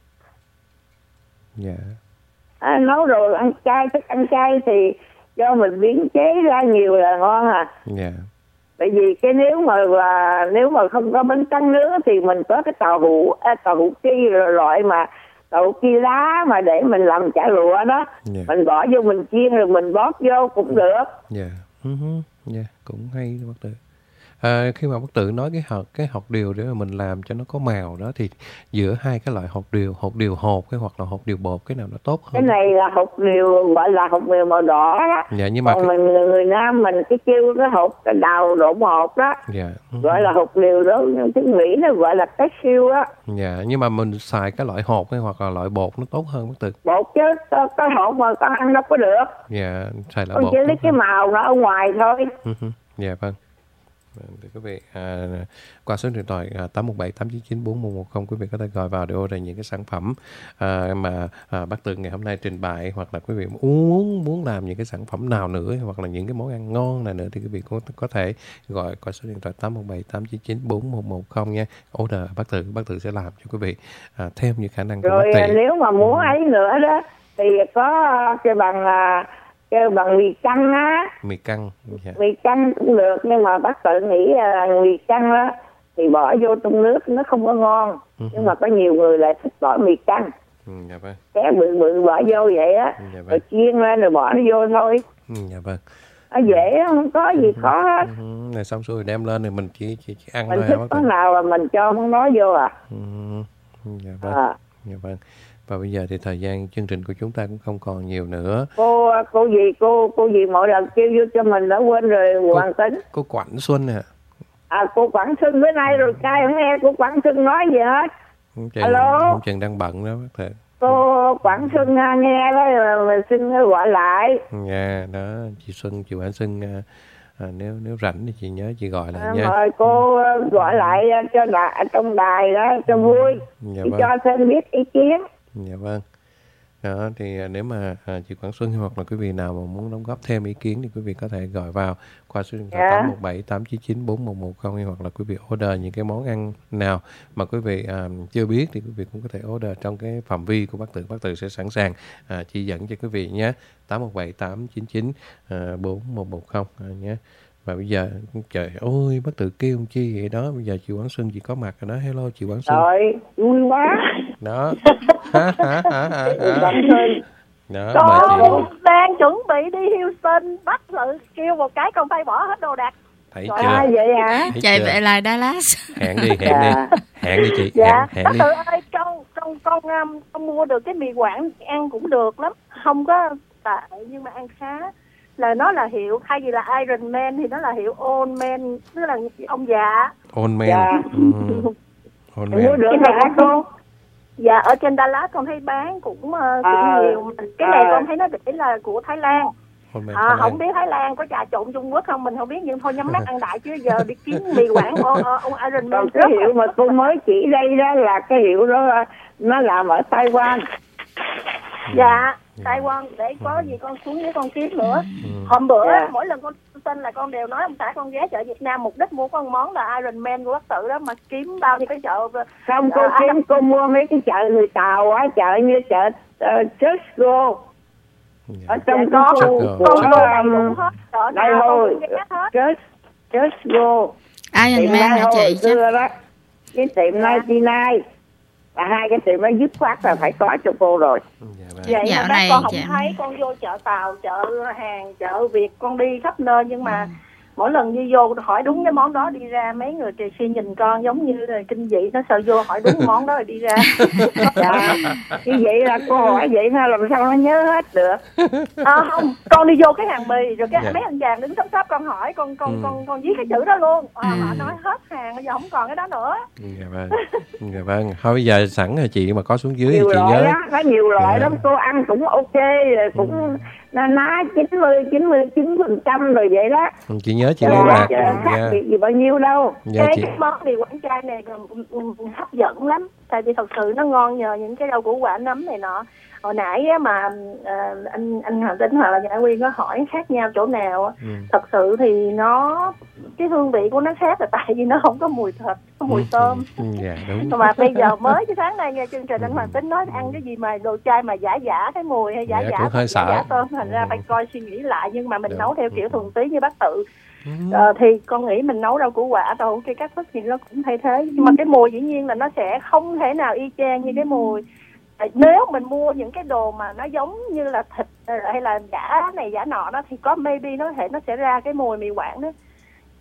Dạ. À, nấu đồ ăn chay, thức ăn chay thì cho mình biến chế ra nhiều là ngon à. Dạ. Tại vì cái nếu mà là nếu mà không có bánh tráng nướng thì mình có cái tàu hũ, à, tàu hũ ki loại mà tàu hũ ki lá mà để mình làm chả lụa đó, yeah. mình bỏ vô mình chiên rồi mình bóp vô cũng được. Dạ. Yeah. Uh-huh. Yeah. Cũng hay đó bác Tư. À, khi mà bác Tự nói cái hột cái hột điều để mà mình làm cho nó có màu đó, thì giữa hai cái loại hột điều, hột điều hột cái hoặc là hột điều bột, cái nào nó tốt hơn? Cái này là hột điều, gọi là hột điều màu đỏ đó. Dạ, nhưng mà còn cái... mình người Nam mình cái kêu cái hột cái đào đổ hột đó. Dạ. Gọi là hột điều đó, tiếng Mỹ nó gọi là cashew á. Dạ, nhưng mà mình xài cái loại hột hay hoặc là loại bột nó tốt hơn bác Tự? Bột chứ, cái, cái hột mà con ăn đâu có được. Dạ, xài loại con bột. chỉ lấy cái màu nó ở ngoài thôi. Dạ vâng. Thưa quý vị, à, qua số điện thoại à, tám một bảy tám chín chín bốn một một không, quý vị có thể gọi vào để order những cái sản phẩm à, mà à, bác Tự ngày hôm nay trình bày, hoặc là quý vị muốn muốn làm những cái sản phẩm nào nữa, hoặc là những cái món ăn ngon nào nữa, thì quý vị có, có thể gọi qua số điện thoại tám một bảy tám chín chín bốn một một không nha. Order bác Tự, bác Tự sẽ làm cho quý vị à, theo như khả năng của rồi, bác Tự. Nếu mà muốn ấy nữa đó thì có cái bằng cái bằng mì căng á. Mì căng. Dạ. Mì căng cũng được, nhưng mà bác Tự nghĩ là mì căng á thì bỏ vô trong nước nó không có ngon. Uh-huh. Nhưng mà có nhiều người lại thích bỏ mì căng. Ừ, dạ vâng. Cái bự bự bỏ vô vậy á, dạ vâng. Rồi chiên lên rồi bỏ nó vô thôi. Ừ, dạ vâng. Nó dễ, không có gì khó hết. Ừ, này xong rồi đem lên thì mình chỉ chỉ, chỉ ăn mình thôi. Mình thích món nào là mình cho món đó vô à. Ừ, dạ vâng. À. Dạ vâng. Và bây giờ thì thời gian chương trình của chúng ta cũng không còn nhiều nữa. Cô cô gì cô cô gì mỗi lần kêu vô cho mình đã quên rồi. Cô, Hoàng Tính. Cô Quảng Xuân nè. À. à cô Quảng Xuân bữa nay rồi cai không nghe cô Quảng Xuân nói gì hết. Không chừng, alo. Không chừng đang bận đó bác Tự. Cô Quảng Xuân nghe đó rồi mình xin gọi lại. Dạ đó, chị Xuân, chị Quảng Xuân. À, nếu nếu rảnh thì chị nhớ chị gọi lại à, nha. Mời cô gọi lại cho đài, trong đài đó cho vui. Dạ vâng. Cho thêm biết ý kiến. Dạ vâng. Đó thì nếu mà à, chị Quảng Xuân hoặc là quý vị nào mà muốn đóng góp thêm ý kiến thì quý vị có thể gọi vào qua số điện thoại tám một bảy tám chín chín bốn một một không, hoặc là quý vị order những cái món ăn nào mà quý vị à, chưa biết thì quý vị cũng có thể order trong cái phạm vi của bác Tự. Bác Tự sẽ sẵn sàng à, chỉ dẫn cho quý vị nhé. tám một bảy tám chín chín bốn một một không à, nhé. Và bây giờ trời ơi bác Tự kêu chi vậy đó, bây giờ chị Quảng Xuân chị có mặt rồi đó. Hello chị Quảng Xuân. Trời vui quá đó. hả hả hả hả đó con chị đang chuẩn bị đi Houston, bác Tự kêu một cái con phải bỏ hết đồ đạc. Thấy chưa? À, vậy hả? Chạy về lại Dallas. Hẹn đi, hẹn dạ. đi, hẹn đi chị. Dạ. Hẹn, hẹn bác đi. Tự ơi, con con con um, con mua được cái mì Quảng ăn cũng được lắm, không có tệ nhưng mà ăn khá. Là nó là hiệu, thay vì là Iron Man thì nó là hiệu Old Man, tức là ông già. Old Man. Dạ. Mm. Old Man. Mua được cái này cô? Dạ ở trên Dallas con thấy bán cũng uh, cũng à, nhiều. Cái này à. Con thấy nó để là của Thái Lan. À, không biết Thái Lan có trà trộn Trung Quốc không mình không biết, nhưng thôi nhắm mắt ăn đại chứ giờ đi kiếm mì Quảng ông Iron Man. Cái hiệu mà cô mới chỉ đây đó là cái hiệu đó nó làm ở Taiwan. Dạ, Taiwan, để có gì con xuống với con kiếm nữa. Hôm bữa yeah. mỗi lần con tin là con đều nói ông xã con ghé chợ Việt Nam mục đích mua con món là Iron Man của bác Tự đó, mà kiếm bao nhiêu cái chợ. Không, cô à, kiếm cô mua mấy cái chợ người Tàu á, chợ như chợ uh, Tesco. Ở trong có con đầy đủ hết, chợ nào cũng ghé hết. Tesco. Iron Man hả chị? Đó. Cái tiệm ninety nine. Và hai cái tiệm đó dứt khoát là phải có cho cô rồi. Vậy dạ, mà con không dạ. thấy con vô chợ Tàu, chợ hàng, chợ Việt con đi khắp nơi, nhưng mà ừ. mỗi lần đi vô hỏi đúng cái món đó đi ra mấy người trì si nhìn con giống như là kinh dị, nó sợ vô hỏi đúng món đó rồi đi ra. Dạ. Như vậy là cô hỏi vậy thôi làm sao nó nhớ hết được. À, không, con đi vô cái hàng mì rồi cái dạ. mấy anh chàng đứng sắp sắp con hỏi con con ừ. con con viết cái chữ đó luôn. À, ừ. Họ nói hết hàng bây giờ không còn cái đó nữa. Dạ vâng. Dạ vâng. Thôi bây giờ sẵn rồi chị mà có xuống dưới nhiều thì chị loại nhớ. Đó, có nhiều loại dạ. lắm, cô ăn cũng ok rồi cũng ừ. nó ná chín mươi chín mươi chín phần trăm rồi vậy đó. Chị nhớ chị liên lạc. Khác biệt gì bao nhiêu đâu. Dạ, cái, cái món mì Quảng Trai này hấp dẫn lắm, tại vì thật sự nó ngon nhờ những cái rau củ quả nấm này nọ. Hồi nãy mà à, anh anh Hoàng Tính hoặc là Nhã Quyên có hỏi khác nhau chỗ nào, ừ. thật sự thì nó cái hương vị của nó khác là tại vì nó không có mùi thịt, có mùi tôm. Ừ, dạ, đúng. Mà bây giờ mới cái sáng nay nghe chương trình anh Hoàng Tính nói ăn cái gì mà đồ chay mà giả giả cái mùi hay giả dạ, giả, hơi giả, giả tôm, thành ra phải coi suy nghĩ lại, nhưng mà mình đúng. Nấu theo kiểu thuần túy như bác Tự. Ừ. Ờ, thì con nghĩ mình nấu rau củ quả rau cây cắt thì nó cũng thay thế, nhưng mà cái mùi dĩ nhiên là nó sẽ không thể nào y chang như cái mùi nếu mình mua những cái đồ mà nó giống như là thịt hay là giả này giả nọ đó thì có maybe nó thể nó sẽ ra cái mùi mì Quảng đó.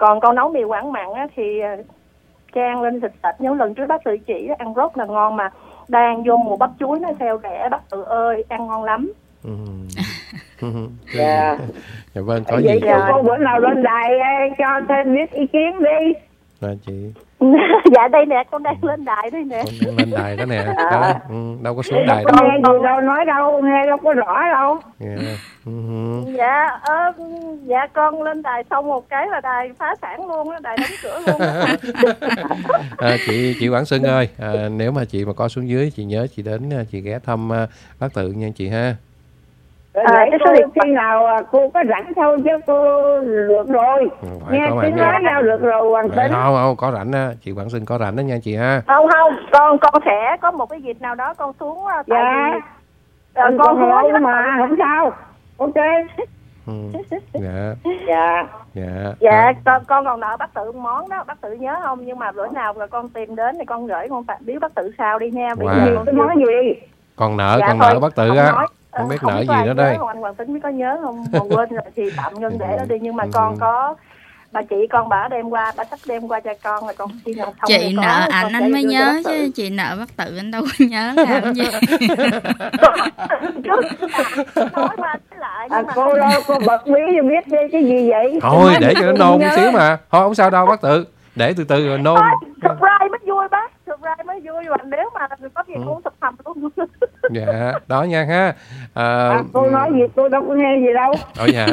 Còn con nấu mì Quảng mặn á, thì chan lên thịt thịt giống lần trước bác tự chỉ đó, ăn rất là ngon, mà đang vô mùa bắp chuối nó theo rẻ, bác tự ơi ăn ngon lắm. Ừ. Dạ. Dạ vâng, có vậy gì cho cô bữa nào lên đài cho thêm biết ý kiến đi. Dạ chị. Dạ đây nè, con đang lên đài đây nè. Con đang lên đài đó nè. Đó. Ừ, đâu có xuống đài đâu. Nghe gì đâu nói đâu, nghe đâu có rõ đâu. Yeah. Uh-huh. Dạ, ờ, dạ con lên đài xong một cái là đài phá sản luôn á, đài đóng cửa luôn á. À, chị chị Quảng Xuân ơi, à, nếu mà chị mà có xuống dưới, chị nhớ chị đến chị ghé thăm uh, bác Tự nha chị ha. À, cái số điện khi nào cô có rảnh thôi chứ cô được rồi. Phải nghe tiếng nói đâu được rồi Hoàng Tính. Không không có rảnh á, chị Quảng Xuân có rảnh đó nha chị ha. Không không, con con sẽ có một cái dịp nào đó con xuống. Tại dạ. vì à, con con hối mà không sao. Ok. Ừ. Dạ. Dạ. Dạ. Dạ, à. con con còn nợ bác Tự món đó, bác Tự nhớ không? Nhưng mà bữa nào rồi con tìm đến thì con gửi con biếu bác Tự sau đi nha. Wow. Cái món gì? Còn nợ, dạ, còn thôi, nợ bác Tự á. Nói. Không biết không nợ biết gì nữa đây. Anh Hoàng Tính biết có nhớ không? Mà quên rồi thì tạm ngưng để đó đi. Nhưng mà con có bà chị con bà đem qua, bà sắp đem qua cho con rồi con khi nào xong chị nợ có, ảnh anh mới nhớ chứ chị nợ bác Tự anh đâu có nhớ làm gì. Nói qua lại à, cô đâu cô bật mí cho biết đi cái gì vậy? Thôi để cho nó nôn một xíu mà. Thôi không sao đâu bác Tự. Để từ từ rồi nôn. Surprise mới vui bác, surprise mới vui, mà nếu mà có gì cũng sụp hầm luôn. Dạ, đó nha ha. À, à, cô nói gì tôi đâu có nghe gì đâu. Ở nhà.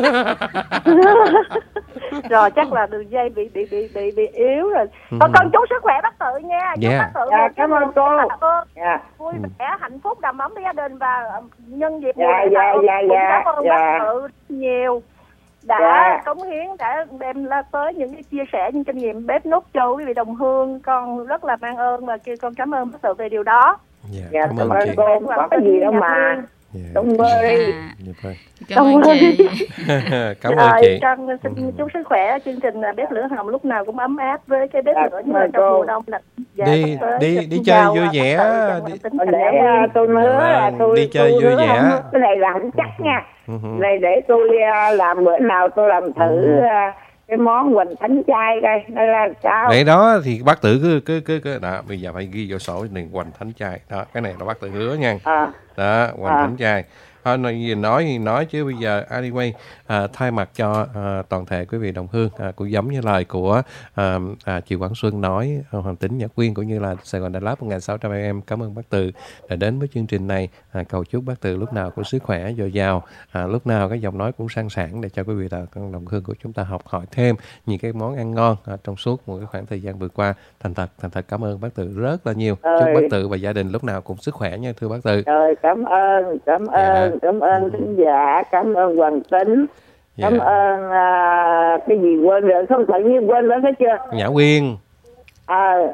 Rồi chắc là đường dây bị bị bị bị bị yếu rồi. Còn con chúc sức khỏe bác Tự nha. Chúc yeah. bác Tự dạ, cảm ơn cô. Dạ. Vui vẻ, hạnh phúc, đầm ấm với gia đình và nhân dịp dạ, dạ, dạ, dạ, cảm ơn dạ. bác Tự nhiều. Đã dạ. cống hiến, đã đem la tới những cái chia sẻ những kinh nghiệm bếp núc cho quý vị đồng hương. Con rất là mang ơn và kêu con cảm ơn bác Tự về điều đó. Dạ, dạ cảm, cảm ơn ơn chị. cô, có cái gì đâu mà. Đông bơi. Cảm ơn chị. Cảm ơn chị. Con xin chúc sức khỏe. Chương trình bếp lửa hồng lúc nào cũng ấm áp với cái bếp lửa nhưng mà trong mùa đông là dạ, đi đi đi chơi vui vẻ. Để tôi hứa là tôi đi chơi vui vẻ. Cái này là không chắc nha. Này để tôi làm bữa nào tôi làm thử cái món hoành thánh chay coi đây là sao. Vậy đó thì bác Tự cứ cứ cứ cứ đó, bây giờ phải ghi vô sổ này hoành thánh chay. Đó, cái này là bác Tự hứa nha. À. Đó, hoành à. thánh chay. Thôi nói gì nói thì nói chứ bây giờ anyway à, thay mặt cho à, toàn thể quý vị đồng hương à, cũng giống như lời của à, à, chị Quảng Xuân nói, Hoàng Tính, Nhật Quyên cũng như là Sài Gòn Đà Lạt một nghìn sáu trăm em cảm ơn bác Tự đã đến với chương trình này. À, cầu chúc bác Tự lúc nào cũng sức khỏe dồi dào, à, lúc nào cái giọng nói cũng sang sảng để cho quý vị đồng hương của chúng ta học hỏi thêm những cái món ăn ngon à, trong suốt một cái khoảng thời gian vừa qua. Thành thật thành thật cảm ơn bác Tự rất là nhiều. Ơi. Chúc bác Tự và gia đình lúc nào cũng sức khỏe nha thưa bác Tự. Rồi cảm ơn cảm ơn. Dạ. Cảm ơn thính giả, cảm ơn Hoàng Tính, cảm yeah. ơn uh, cái gì quên rồi, không tự nhiên quên nữa thấy chưa? Nhã Quyên. À,